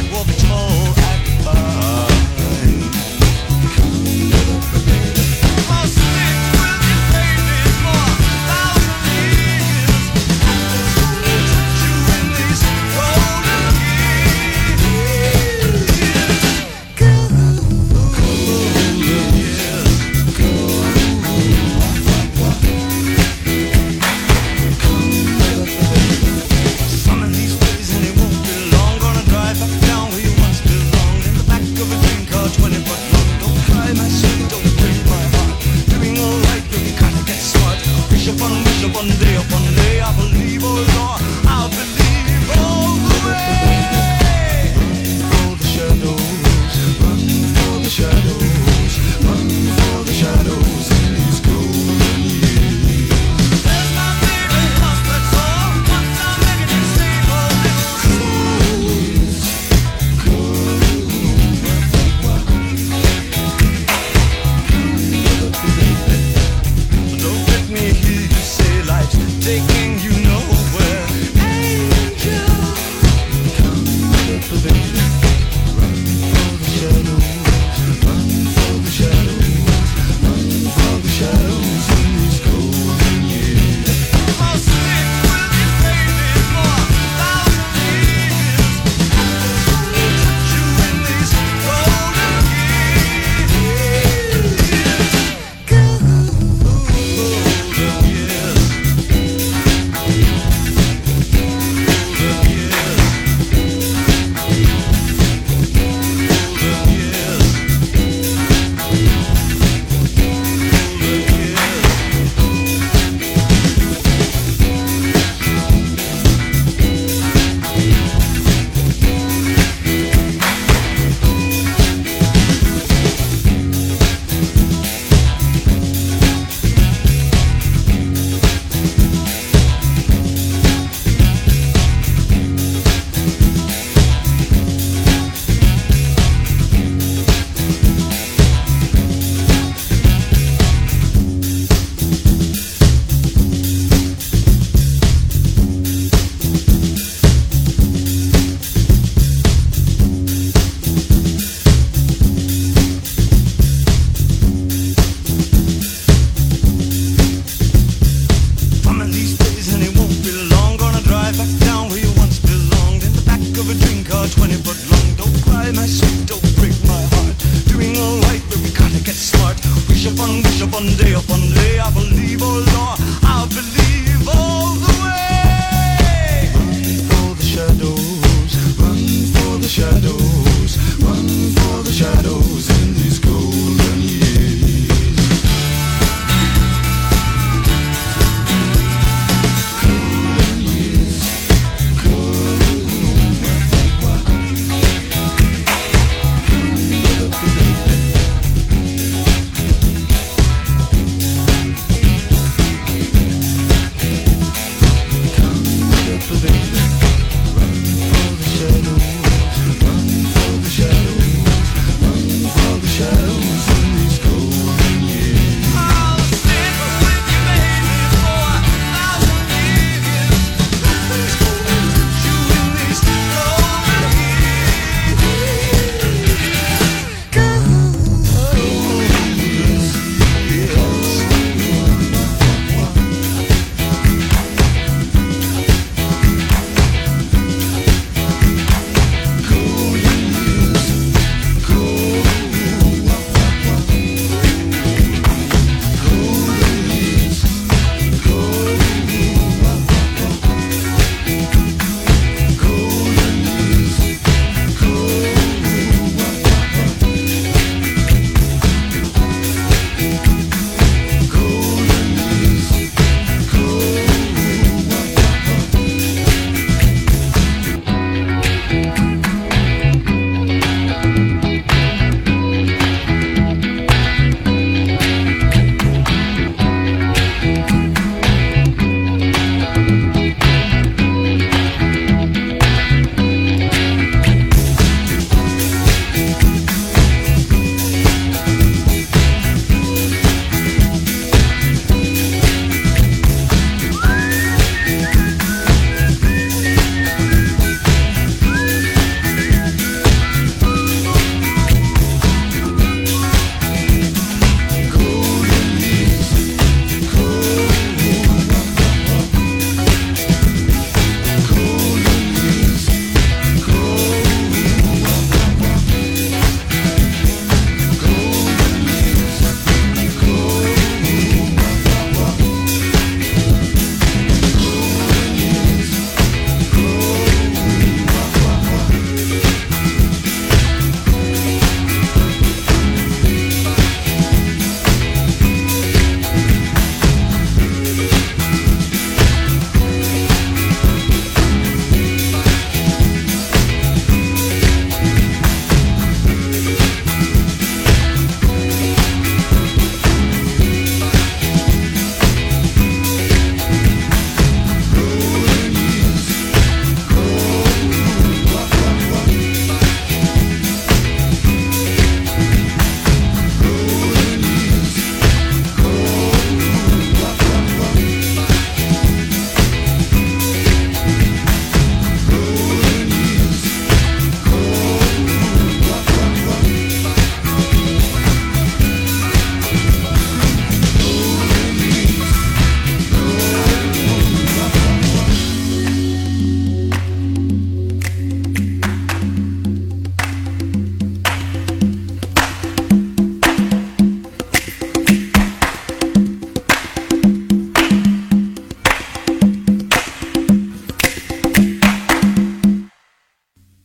[SPEAKER 6] Anybody